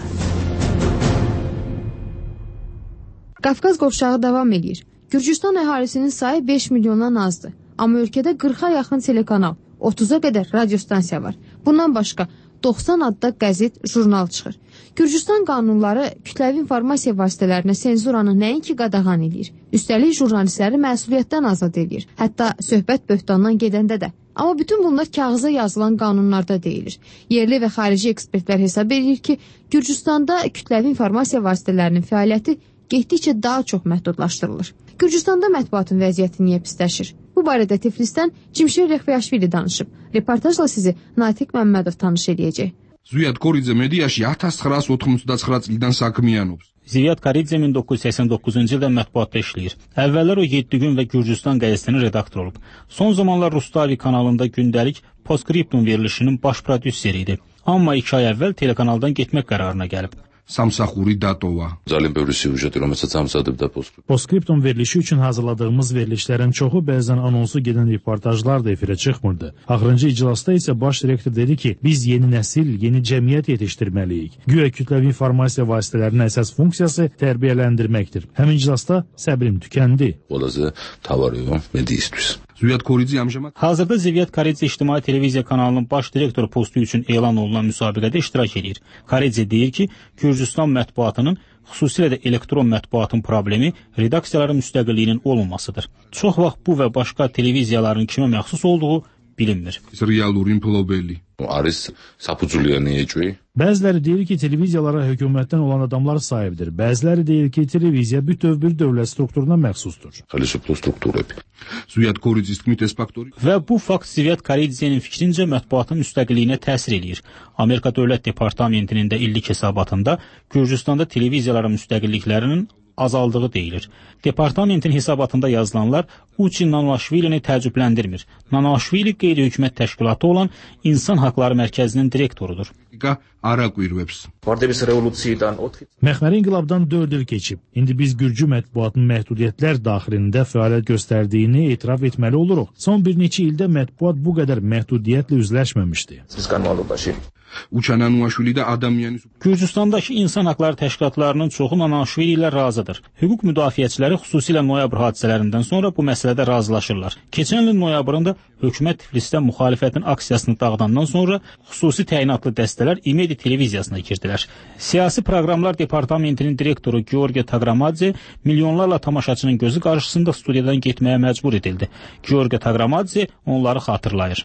Qafqaz qovşağı davam edir. Gürcüstan əhalisinin sayı beş milyondan azdır. Amma ölkədə qırxa yaxın telekanal, otuza qədər radio stansiya var. Bundan başqa doxsan adda qəzet, jurnal çıxır. Gürcüstan qanunları kütləvi informasiya vasitələrinə senzuranı nəinki qadağan edir. Üstəlik jurnalistləri məsuliyyətdən azad edir. Hətta söhbət böhtandan gedəndə də. Amma bütün bunlar kağıza yazılan qanunlarda deyilir. Yerli və xarici ekspertlər hesab edir ki, Gürcüstanda kütləvi informasiya vasitələrinin fəaliyyəti getdikcə daha çox məhdudlaşdırılır. Gürcüstanda mətbuatın vəziyyəti niyə pisləşir? Bu barədə Tiflisdən Cimşir Rexviyaşvili danışıb. Reportajla sizi Natiq Məmmədov tanış edəcək. Zviad Koridze mediaşı ათას ცხრაას ოთხმოცდათცხრა წლიდან საქმიანობს. Zviad Koridze min doqquz yüz səksən doqquzuncu ildə mətbuatda işləyir. Əvvəllər o yeddi gün və Gürcüstan qəzetinin redaktoru olub. Son zamanlar Rustavi kanalında gündəlik Postscriptum verilişinin baş prodüseri idi. Amma iki ay əvvəl telekanaldan getmək qərarına gəlib. Samsaxuri datova. Zalim böyrü süjeti, roməsə samsadıbda Postscriptum. Postscriptum verilişi üçün hazırladığımız verilişlərin çoxu bəzən anonsu gedən reportajlar da efirə çıxmırdı. Axırıncı iclasda isə baş direktor dedi ki, biz yeni nəsil, yeni cəmiyyət yetişdirməliyik. Güya kütləvi informasiya vasitələrinin əsas funksiyası tərbiyələndirməkdir. Həmin iclasda səbrim tükəndi. Olazı tavarıyorum mediyistüz. Zviad Koridze amcamat. Hazırda Zviad Koridze ictimai televiziya kanalının baş direktor postu üçün elan olunan müsabiqədə iştirak edir. Koridze deyir ki, Gürcüstan mətbuatının, xüsusilə də elektron mətbuatın problemi redaksiyaların müstəqilliyinin olmamasıdır. Çox vaxt bu və başqa televiziyaların kimə məxsus olduğu bilinmir. Realuri implobeli. Aris sapuculiyani ecui. Bəziləri deyir ki, televiziyalara hökumətdən olan adamlar sahibdir. Bəziləri deyir ki, televiziya bütöv bir dövlət strukturuna məxsusdur. Zviad Koridze tmit faktori. Və bu fakt Zviad Koridzenin fikrincə mətbuatın müstəqilliyinə təsir eləyir. Amerika Dövlət Departamentinin də illik hesabatında Gürcüstanda televiziyaların müstəqilliklərinin azaldığı deyilir. Departamentin hesabatında yazılanlar Uçin Nanaşvilini təəccübləndirmir. Nanaşvili qeyri-hökumət təşkilatı olan İnsan Haqları Mərkəzinin direktorudur. Məxməri inqilabdan dörd il keçib. İndi biz Gürcü mətbuatın məhdudiyyətlər daxilində fəaliyyət göstərdiyini etiraf etməli oluruq. Son bir neçə ildə mətbuat bu qədər məhdudiyyətlə üzləşməmişdi. Gürcüstandakı insan haqları təşkilatlarının çoxu Nanaşvili ilə razıdır. Hüquq müdafiəçiləri xüsusilə noyabr hadisələrindən sonra bu məsələdə razılaşırlar. Keçən il noyabrında hökumət Tiflisdə müxalifətin aksiyasını dağıdandan sonra xüsusi təyinatlı dəstə jurnalistlər İmedi televiziyasına girdilər. Siyasi proqramlar departamentinin direktoru Georgi Tagramadze milyonlarla tamaşaçının gözü qarşısında studiyadan getməyə məcbur edildi. Georgi Tagramadze onları xatırlayır.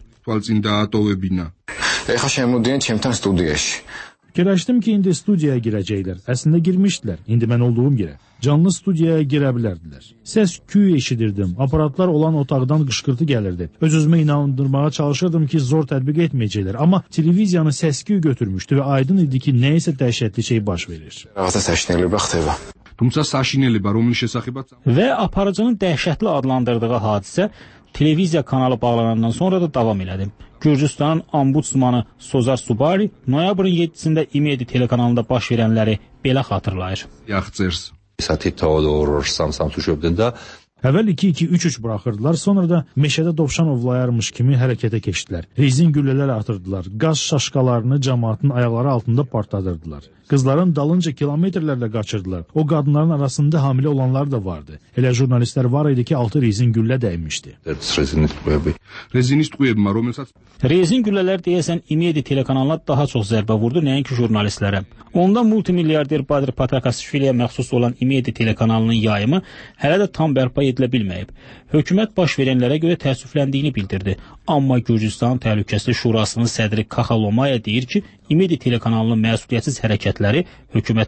Ეხა შემოდიან ჩემთან სტუდიაში. Fikirləşdim ki, indi studiyaya girəcəklər. Əslində girmişdilər. İndi mən olduğum yerə. Canlı studiyaya girə bilərdilər. Səs küy eşidirdim. Aparatlar olan otaqdan qışqırtı gəlirdi. Öz-özümə inandırmağa çalışırdım ki, zor tətbiq etməyəcəklər. Amma televiziyanı səs-küy götürmüşdü və aydın idi ki, nəyəsə dəhşətli şey baş verir. Və aparıcının dəhşətli adlandırdığı hadisə televiziya kanalı bağlanandan sonra da davam elədim. Gürcüstanın ombudsmanı Sozar Subari noyabrın yeddisində İmedi telekanalında baş verənləri belə xatırlayır. Əvvəl iki iki üç üç buraxırdılar, sonra da meşədə dovşan ovlayarmış kimi hərəkətə keçdilər. Rezin güllələr atırdılar, qaz şaşqalarını cəmaatın ayaqları altında partladırdılar. Qızların dalınca kilometrlərlə qaçırdılar. O qadınların arasında hamilə olanlar da vardı. Elə jurnalistlər var idi ki, altı rezin güllə dəymişdi. Rezin güllələr deyəsən İmedi telekanalına daha çox zərbə vurdu, nəinki jurnalistlərə. Onda multimilyarder Badir Patakasviliyə məxsus olan İmedi telekanalının yayımı hələ də tam bərpa edilə bilməyib. Hökumət baş verənlərə görə təəssüfləndiyini bildirdi. Amma Gürcüstan Təhlükəsizlik Şurasının sədri Kaxalomaya deyir ki, İmedi telekanalının məsuliyyətsiz hərəkətləri hökumət